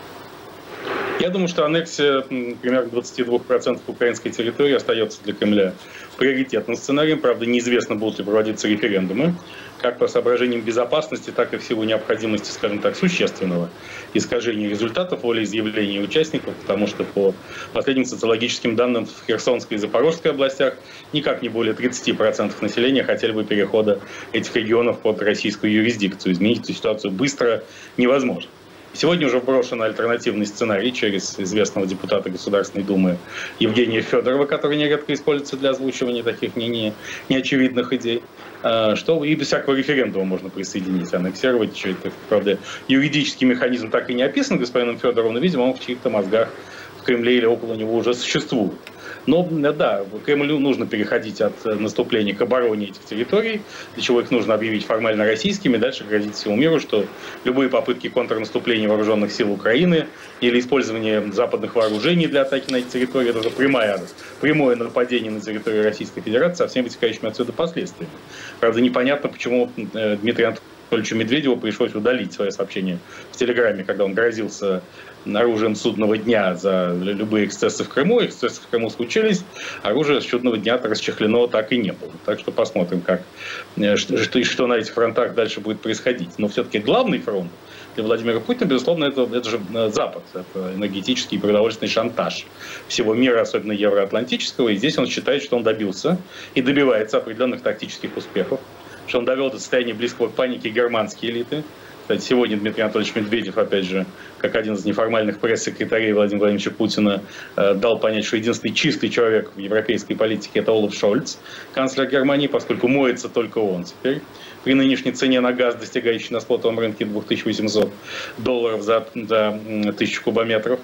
Я думаю, что аннексия примерно двадцать два процента украинской территории остается для Кремля приоритетным сценарием. Правда, неизвестно, будут ли проводиться референдумы, как по соображениям безопасности, так и в силу необходимости, скажем так, существенного искажения результатов волеизъявления участников, потому что по последним социологическим данным в Херсонской и Запорожской областях никак не более тридцать процентов населения хотели бы перехода этих регионов под российскую юрисдикцию. Изменить эту ситуацию быстро невозможно. Сегодня уже вброшен альтернативный сценарий через известного депутата Государственной Думы Евгения Федорова, который нередко используется для озвучивания таких не, не, неочевидных идей, что и без всякого референдума можно присоединить, аннексировать. Это, правда, юридический механизм так и не описан господином Федоровым, но, видимо, он в чьих-то мозгах в Кремле или около него уже существует. Но да, Кремлю нужно переходить от наступления к обороне этих территорий, для чего их нужно объявить формально российскими, дальше грозить всему миру, что любые попытки контрнаступления вооруженных сил Украины или использование западных вооружений для атаки на эти территории — это уже прямая, прямое нападение на территорию Российской Федерации со всеми вытекающими отсюда последствиями. Правда, непонятно, почему Дмитрию Анатольевичу Медведеву пришлось удалить свое сообщение в Телеграме, когда он грозился оружием судного дня за любые эксцессы в Крыму. Эксцессы в Крыму случились, оружие судного дня-то расчехлено так и не было. Так что посмотрим, как, что, что, что на этих фронтах дальше будет происходить. Но все-таки главный фронт для Владимира Путина, безусловно, это, это же Запад. Это энергетический и продовольственный шантаж всего мира, особенно евроатлантического. И здесь он считает, что он добился и добивается определенных тактических успехов, что он довел до состояния близкого к панике германские элиты. Кстати, сегодня Дмитрий Анатольевич Медведев, опять же, как один из неформальных пресс-секретарей Владимира Владимировича Путина, дал понять, что единственный чистый человек в европейской политике — это Олаф Шольц, канцлер Германии, поскольку моется только он теперь. При нынешней цене на газ, достигающей на спотовом рынке две тысячи восемьсот долларов за, за тысячу кубометров.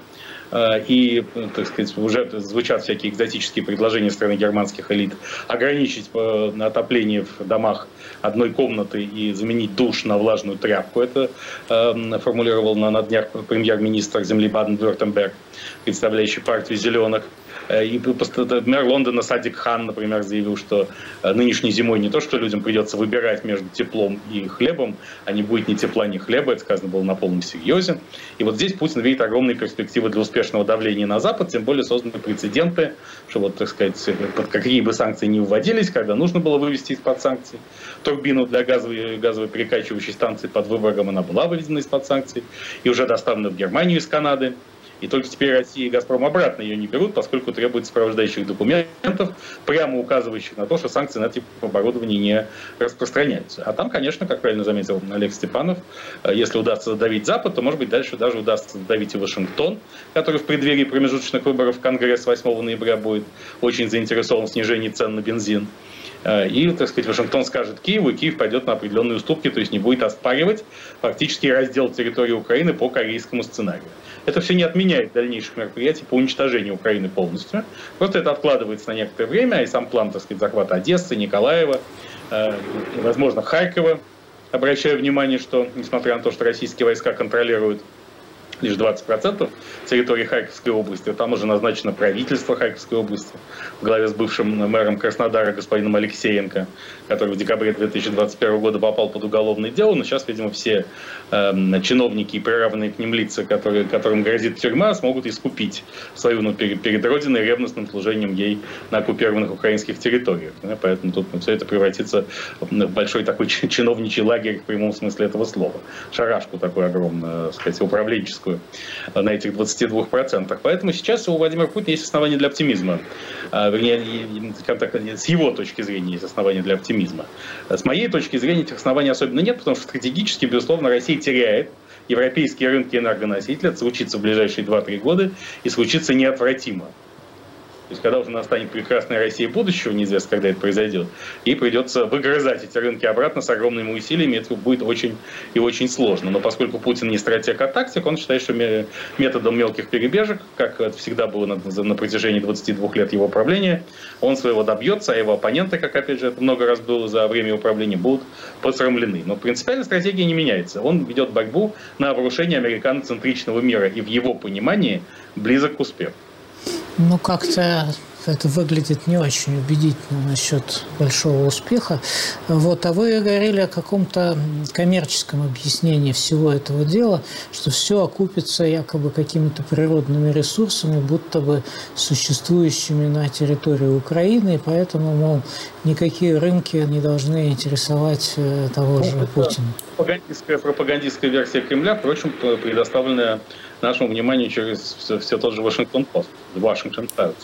И, так сказать, уже звучат всякие экзотические предложения страны германских элит ограничить отопление в домах одной комнаты и заменить душ на влажную тряпку. Это формулировал на днях премьер-министр земли Баден-Вюртемберг, представляющий партию «Зеленых». И мэр Лондона Садик Хан, например, заявил, что нынешней зимой не то, что людям придется выбирать между теплом и хлебом, а не будет ни тепла, ни хлеба. Это сказано было на полном серьезе. И вот здесь Путин видит огромные перспективы для успешного давления на Запад, тем более созданы прецеденты, что вот, так сказать, под какие бы санкции ни вводились, когда нужно было вывести из-под санкций турбину для газовой, газовой перекачивающей станции под Выборгом, она была выведена из-под санкций и уже доставлена в Германию из Канады. И только теперь Россия и «Газпром» обратно ее не берут, поскольку требуют сопровождающих документов, прямо указывающих на то, что санкции на тип оборудования не распространяются. А там, конечно, как правильно заметил Олег Степанов, если удастся задавить Запад, то, может быть, дальше даже удастся задавить и Вашингтон, который в преддверии промежуточных выборов в Конгресс восьмого ноября будет очень заинтересован в снижении цен на бензин. И, так сказать, Вашингтон скажет Киеву, и Киев пойдет на определенные уступки, то есть не будет оспаривать фактически раздел территории Украины по корейскому сценарию. Это все не отменяет дальнейших мероприятий по уничтожению Украины полностью. Просто это откладывается на некоторое время, и сам план, так сказать, захвата Одессы, Николаева, э, возможно, Харькова. Обращаю внимание, что, несмотря на то, что российские войска контролируют лишь двадцать процентов территории Харьковской области, там уже назначено правительство Харьковской области в главе с бывшим мэром Краснодара господином Алексеенко, который в декабре две тысячи двадцать первого года попал под уголовное дело, но сейчас, видимо, все э, чиновники и приравненные к ним лица, которые, которым грозит тюрьма, смогут искупить свою ну, перед, перед Родиной ревностным служением ей на оккупированных украинских территориях. Да, поэтому тут ну, все это превратится в большой такой чиновничий лагерь в прямом смысле этого слова. Шарашку такую огромную, так сказать, управленческую на этих двадцати двух процентах. Поэтому сейчас у Владимира Путина есть основания для оптимизма. Вернее, так, с его точки зрения есть основания для оптимизма. С моей точки зрения этих оснований особенно нет, потому что стратегически, безусловно, Россия теряет европейские рынки энергоносителей. Это случится в ближайшие два-три года и случится неотвратимо. То есть, когда уже настанет прекрасная Россия будущего, неизвестно, когда это произойдет, ей придется выгрызать эти рынки обратно с огромными усилиями, это будет очень и очень сложно. Но поскольку Путин не стратег, а тактик, он считает, что методом мелких перебежек, как это всегда было на, на протяжении двадцати двух лет его правления, он своего добьется, а его оппоненты, как опять же это много раз было за время его правления, будут посрамлены. Но принципиально стратегия не меняется. Он ведет борьбу на обрушение американоцентричного мира и в его понимании близок к успеху. Ну, как-то это выглядит не очень убедительно насчет большого успеха. Вот. А вы говорили о каком-то коммерческом объяснении всего этого дела, что все окупится якобы какими-то природными ресурсами, будто бы существующими на территории Украины, и поэтому, мол, никакие рынки не должны интересовать того ну, же Путина. Пропагандистская, пропагандистская версия Кремля, впрочем, предоставленная нашему вниманию через все, все тот же Вашингтон-Пост, Washington Post.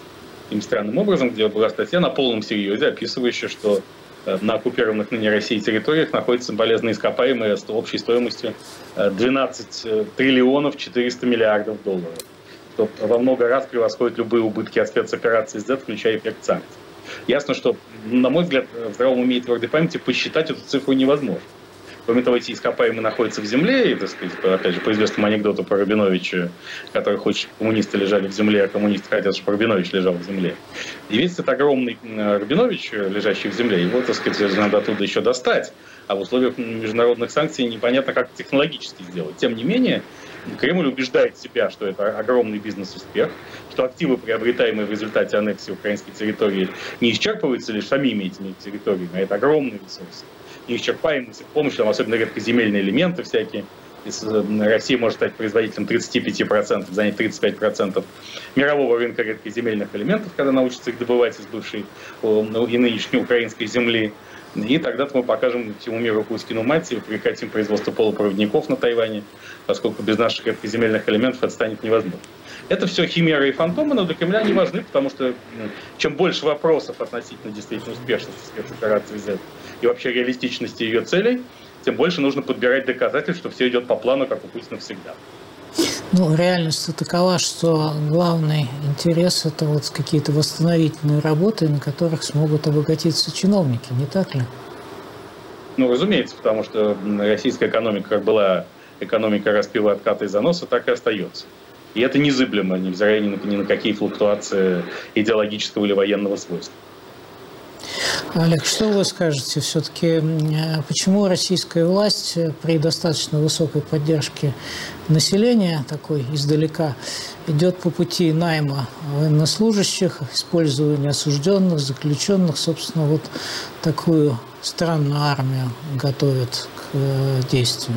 Им странным образом, где была статья на полном серьезе, описывающая, что на оккупированных ныне Россией территориях находятся полезные ископаемые с общей стоимостью двенадцать триллионов четыреста миллиардов долларов, что во много раз превосходит любые убытки от спецоперации Z, включая эффект санкций. Ясно, что, на мой взгляд, в здравом уме и твердой памяти посчитать эту цифру невозможно. Кроме того, эти ископаемые находятся в земле, и, так сказать, опять же, по известному анекдоту про Рабиновича, который хочет, чтобы коммунисты лежали в земле, а коммунисты хотят, чтобы Рабинович лежал в земле. И весь этот огромный Рабинович, лежащий в земле, его, так сказать, надо оттуда еще достать, а в условиях международных санкций непонятно, как технологически сделать. Тем не менее, Кремль убеждает себя, что это огромный бизнес-успех, что активы, приобретаемые в результате аннексии украинской территории, не исчерпываются лишь самими этими территориями, а это огромные ресурсы. Неисчерпаемые с их помощью, там, особенно редкоземельные элементы всякие. Россия может стать производителем тридцать пять процентов, занять тридцать пять процентов мирового рынка редкоземельных элементов, когда научится их добывать из бывшей и нынешней украинской земли. И тогда мы покажем всему миру Путину мать и прекратим производство полупроводников на Тайване, поскольку без наших редкоземельных элементов это станет невозможно. Это все химеры и фантомы, но для Кремля не важны, потому что чем больше вопросов относительно действительно успешности спецоперации Z и вообще реалистичности ее целей, тем больше нужно подбирать доказательства, что все идет по плану, как у Путина всегда. Ну, реальность такова, что главный интерес – это вот какие-то восстановительные работы, на которых смогут обогатиться чиновники, не так ли? Ну, разумеется, потому что российская экономика, как была экономика распила, отката и заноса, так и остается. И это незыблемо, невзирая ни на, ни на какие флуктуации идеологического или военного свойства. Олег, что вы скажете? Все-таки почему российская власть при достаточно высокой поддержке населения, такой издалека, идет по пути найма военнослужащих, использования осужденных, заключенных, собственно, вот такую странную армию готовит к действию?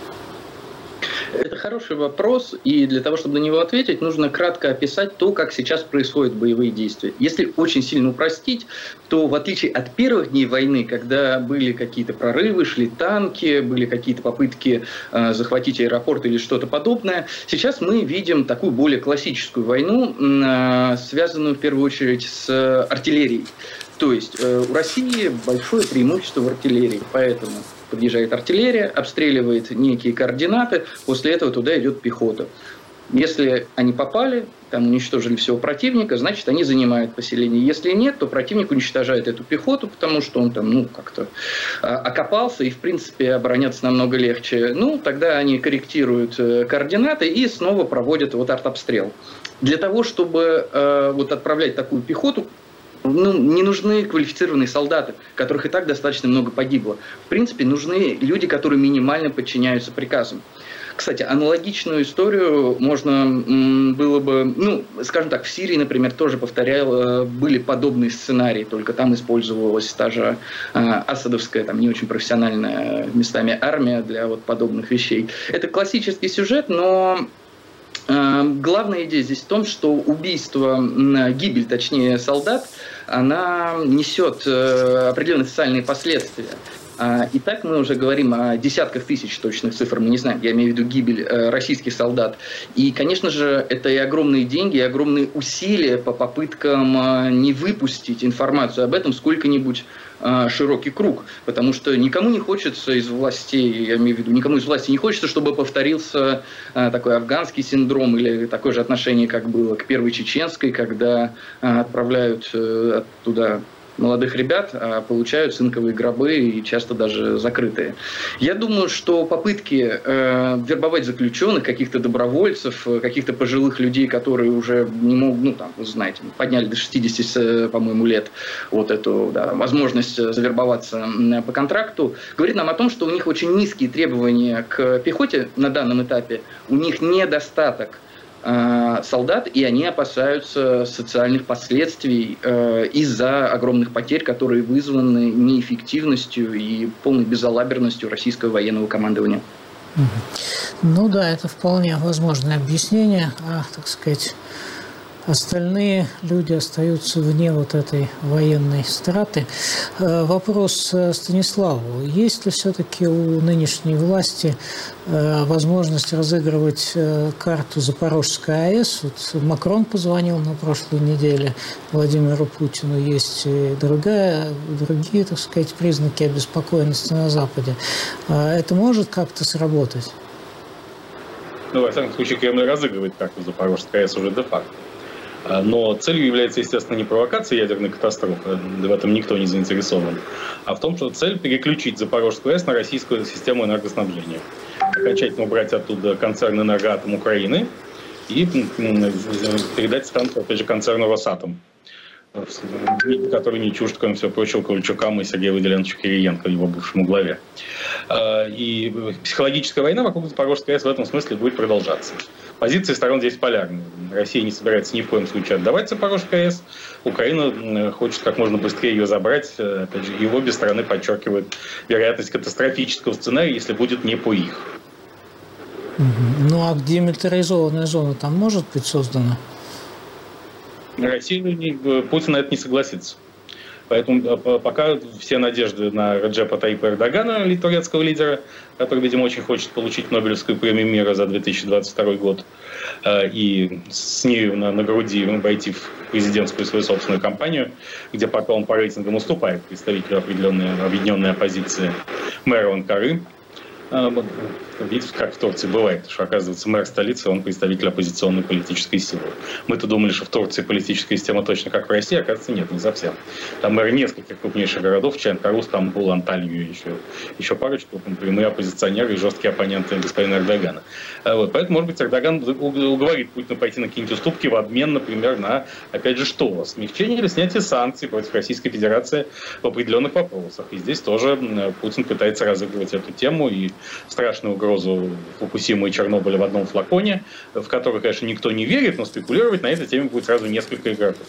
Это хороший вопрос, и для того, чтобы на него ответить, нужно кратко описать то, как сейчас происходят боевые действия. Если очень сильно упростить, то в отличие от первых дней войны, когда были какие-то прорывы, шли танки, были какие-то попытки э, захватить аэропорт или что-то подобное, сейчас мы видим такую более классическую войну, э, связанную в первую очередь с артиллерией. То есть э, у России большое преимущество в артиллерии, поэтому подъезжает артиллерия, обстреливает некие координаты, после этого туда идет пехота. Если они попали, там уничтожили всего противника, значит, они занимают поселение. Если нет, то противник уничтожает эту пехоту, потому что он там, ну, как-то а, окопался, и, в принципе, обороняться намного легче. Ну, тогда они корректируют э, координаты и снова проводят вот артобстрел. Для того, чтобы э, вот отправлять такую пехоту, ну, не нужны квалифицированные солдаты, которых и так достаточно много погибло. В принципе, нужны люди, которые минимально подчиняются приказам. Кстати, аналогичную историю можно было бы, ну, скажем так, в Сирии, например, тоже повторял, были подобные сценарии, только там использовалась та же асадовская, там не очень профессиональная местами армия для вот подобных вещей. Это классический сюжет, но главная идея здесь в том, что убийство, гибель, точнее, солдат, она несет определенные социальные последствия. И так мы уже говорим о десятках тысяч, точных цифр мы не знаем, я имею в виду гибель российских солдат. И, конечно же, это и огромные деньги, и огромные усилия по попыткам не выпустить информацию об этом сколько-нибудь широкий круг, потому что никому не хочется из властей, я имею в виду, никому из власти не хочется, чтобы повторился такой афганский синдром или такое же отношение, как было к первой чеченской, когда отправляют туда молодых ребят, а получают цинковые гробы и часто даже закрытые. Я думаю, что попытки э, вербовать заключенных, каких-то добровольцев, каких-то пожилых людей, которые уже не могут, ну там, вы знаете, подняли до шестидесяти, по-моему, лет вот эту да, возможность завербоваться по контракту, говорит нам о том, что у них очень низкие требования к пехоте на данном этапе, у них недостаток солдат, и они опасаются социальных последствий э, из-за огромных потерь, которые вызваны неэффективностью и полной безалаберностью российского военного командования. Ну да, это вполне возможное объяснение, а, так сказать, остальные люди остаются вне вот этой военной страты. Вопрос Станиславу. Есть ли все-таки у нынешней власти возможность разыгрывать карту Запорожской АЭС? Вот Макрон позвонил на прошлой неделе Владимиру Путину. Есть и другая, другие, так сказать, признаки обеспокоенности на Западе. Это может как-то сработать? Ну, во всяком случае, Кремль разыгрывает карту Запорожской АЭС уже де-факто. Но целью является, естественно, не провокация ядерной катастрофы, в этом никто не заинтересован, а в том, что цель переключить Запорожскую АЭС на российскую систему энергоснабжения. Окончательно убрать оттуда концерн «Энергоатом» Украины и передать станцию, опять же, концерну «Росатом», который не чужд, кроме всего прочего, Ковальчукам и Сергею Выделеновичу Кириенко, его бывшему главе. И психологическая война вокруг Запорожской АЭС в этом смысле будет продолжаться. Позиции сторон здесь полярны. Россия не собирается ни в коем случае отдавать Запорожскую АЭС. Украина хочет как можно быстрее ее забрать. Опять же, и обе стороны подчеркивают вероятность катастрофического сценария, если будет не по их. Ну а демилитаризованная зона там может быть создана? Россия, Путин на это не согласится. Поэтому пока все надежды на Реджепа Таипа Эрдогана, турецкого лидера, который, видимо, очень хочет получить Нобелевскую премию мира за две тысячи двадцать второй год, и с нею на, на груди войти в президентскую свою собственную кампанию, где пока он по рейтингам уступает представителю определенной объединенной оппозиции мэру Анкары. Видите, как в Турции бывает, что, оказывается, мэр столицы, он представитель оппозиционной политической силы. Мы-то думали, что в Турции политическая система точно как в России, оказывается, нет, не совсем. Там мэр нескольких крупнейших городов, Чанкару, Стамбул, Анталию, еще, еще парочку, прямые оппозиционеры и жесткие оппоненты господина Эрдогана. Вот, поэтому, может быть, Эрдоган уговорит Путина пойти на какие-нибудь уступки в обмен, например, на, опять же, что? Смягчение или снятие санкций против Российской Федерации в определенных вопросах. И здесь тоже Путин пытается разыгрывать эту тему и страшную угрозу угрозу Фукусимы и Чернобыля в одном флаконе, в который, конечно, никто не верит, но спекулировать на этой теме будет сразу несколько игроков.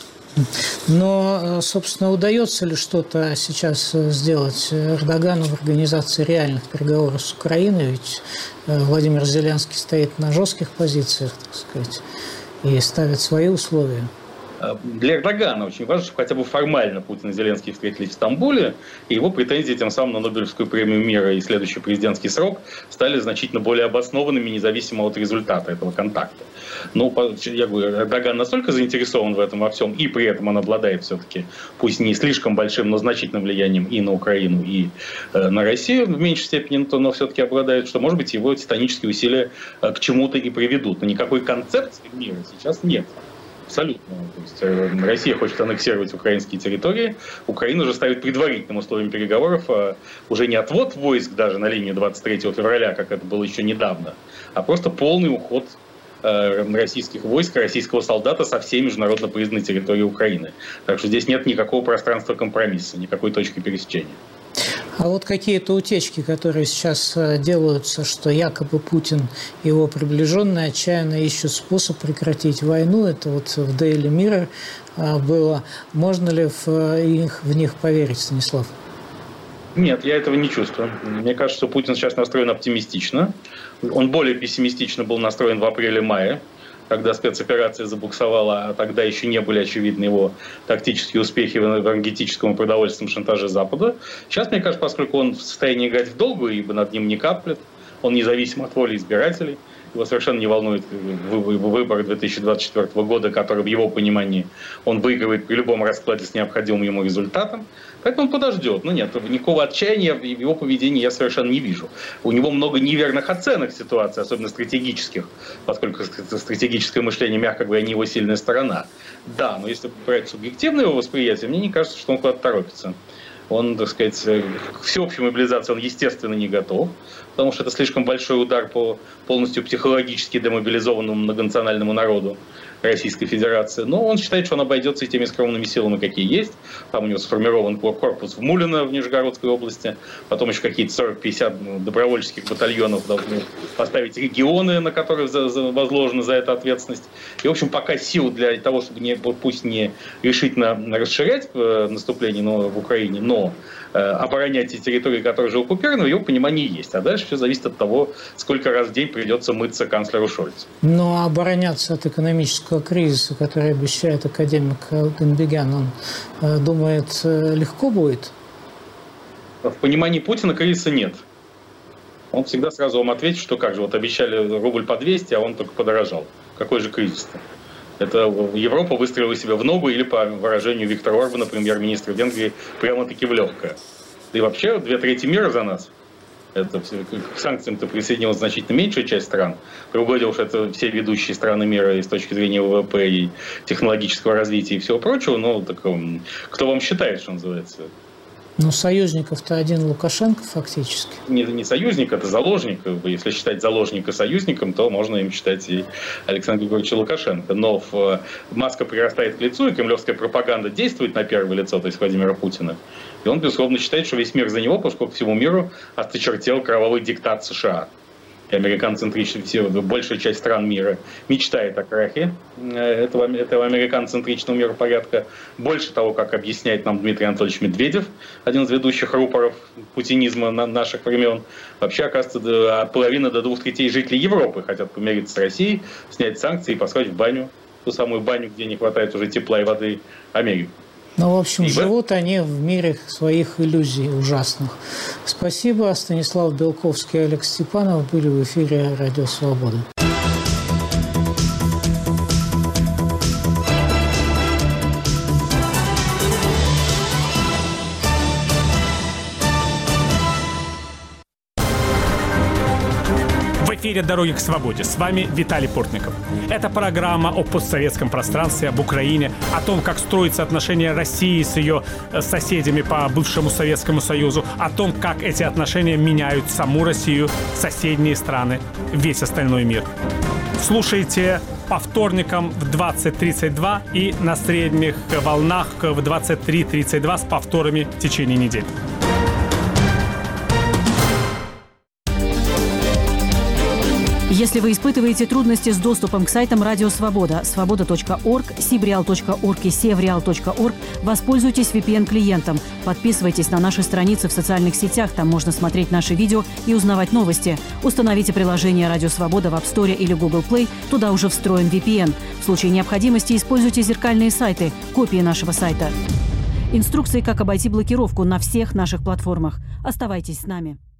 Но, собственно, удается ли что-то сейчас сделать Эрдогану в организации реальных переговоров с Украиной? Ведь Владимир Зеленский стоит на жестких позициях, так сказать, и ставит свои условия. Для Эрдогана очень важно, чтобы хотя бы формально Путин и Зеленский встретились в Стамбуле, и его претензии тем самым на Нобелевскую премию мира и следующий президентский срок стали значительно более обоснованными, независимо от результата этого контакта. Ну, я говорю, Эрдоган настолько заинтересован в этом во всем, и при этом он обладает все-таки, пусть не слишком большим, но значительным влиянием и на Украину, и э, на Россию в меньшей степени, но все-таки обладает, что, может быть, его титанические усилия э, к чему-то и приведут. Но никакой концепции мира сейчас нет. Абсолютно. То есть Россия хочет аннексировать украинские территории. Украина же ставит предварительным условием переговоров а уже не отвод войск даже на линии двадцать третьего февраля, как это было еще недавно, а просто полный уход э, российских войск, российского солдата со всей международно признанной территории Украины. Так что здесь нет никакого пространства компромисса, никакой точки пересечения. А вот какие-то утечки, которые сейчас делаются, что якобы Путин и его приближенные отчаянно ищут способ прекратить войну, это вот в Daily Mirror было. Можно ли в, их, в них поверить, Станислав? Нет, я этого не чувствую. Мне кажется, что Путин сейчас настроен оптимистично. Он более пессимистично был настроен в апреле-мае, когда спецоперация забуксовала, а тогда еще не были очевидны его тактические успехи в энергетическом и продовольственном шантаже Запада. Сейчас, мне кажется, поскольку он в состоянии играть в долгую, ибо над ним не каплет, он независим от воли избирателей, его совершенно не волнует выборы две тысячи двадцать четвёртого года, который в его понимании он выигрывает при любом раскладе с необходимым ему результатом. Поэтому он подождет. Ну нет, никакого отчаяния в его поведении я совершенно не вижу. У него много неверных оценок ситуации, особенно стратегических, поскольку стратегическое мышление, мягко говоря, не его сильная сторона. Да, но если брать субъективное его восприятие, мне не кажется, что он куда-то торопится. Он, так сказать, к всеобщей мобилизации он, естественно, не готов, потому что это слишком большой удар по полностью психологически демобилизованному многонациональному народу Российской Федерации. Но он считает, что он обойдется и теми скромными силами, какие есть. Там у него сформирован корпус в Мулино в Нижегородской области. Потом еще какие-то сорок-пятьдесят добровольческих батальонов должны поставить регионы, на которые возложена за это ответственность. И, в общем, пока сил для того, чтобы не, пусть не решительно расширять наступление в Украине, но оборонять те территории, которые уже оккупированы, в его понимании есть. А дальше все зависит от того, сколько раз в день придется мыться канцлеру Шольцу. Но обороняться от экономического кризиса, который обещает академик Денбегян, он думает, легко будет? В понимании Путина кризиса нет. Он всегда сразу вам ответит, что как же, вот обещали рубль по двести, а он только подорожал. Какой же кризис-то? Это Европа выстроила себя в ногу или, по выражению Виктора Орбана, премьер-министра Венгрии, прямо-таки в легкое. Да и вообще две трети мира за нас. Это к санкциям-то присоединилась значительно меньшая часть стран. Другое дело, что это все ведущие страны мира и с точки зрения ВВП, и технологического развития и всего прочего. Но так, кто вам считает, что называется? Ну, союзников-то один Лукашенко фактически. Не, не союзник, это заложник. Если считать заложника союзником, то можно им считать и Александра Григорьевича Лукашенко. Но в, маска прирастает к лицу, и кремлевская пропаганда действует на первое лицо, то есть Владимира Путина. И он, безусловно, считает, что весь мир за него, поскольку всему миру осточертел кровавый диктат США. И американ-центричный, большая часть стран мира мечтает о крахе этого, этого американ-центричного миропорядка. Больше того, как объясняет нам Дмитрий Анатольевич Медведев, один из ведущих рупоров путинизма наших времен, вообще, оказывается, от половины до двух третей жителей Европы хотят помириться с Россией, снять санкции и послать в баню, ту самую баню, где не хватает уже тепла и воды, Америку. Ну, в общем, Ибо... живут они в мире своих иллюзий ужасных. Спасибо. Станислав Белковский и Олег Степанов были в эфире «Радио Свобода». эфире «Дороги к свободе». С вами Виталий Портников. Это программа о постсоветском пространстве, об Украине, о том, как строятся отношения России с ее соседями по бывшему Советскому Союзу, о том, как эти отношения меняют саму Россию, соседние страны, весь остальной мир. Слушайте по вторникам в двадцать тридцать два и на средних волнах в двадцать три тридцать два с повторами в течение недели. Если вы испытываете трудности с доступом к сайтам Радио Свобода, свобода точка орг, сибреал точка орг и севреал точка орг, воспользуйтесь ви пи эн-клиентом. Подписывайтесь на наши страницы в социальных сетях, там можно смотреть наши видео и узнавать новости. Установите приложение Радио Свобода в App Store или Google Play, туда уже встроен ви пи эн. В случае необходимости используйте зеркальные сайты, копии нашего сайта. Инструкции, как обойти блокировку на всех наших платформах. Оставайтесь с нами.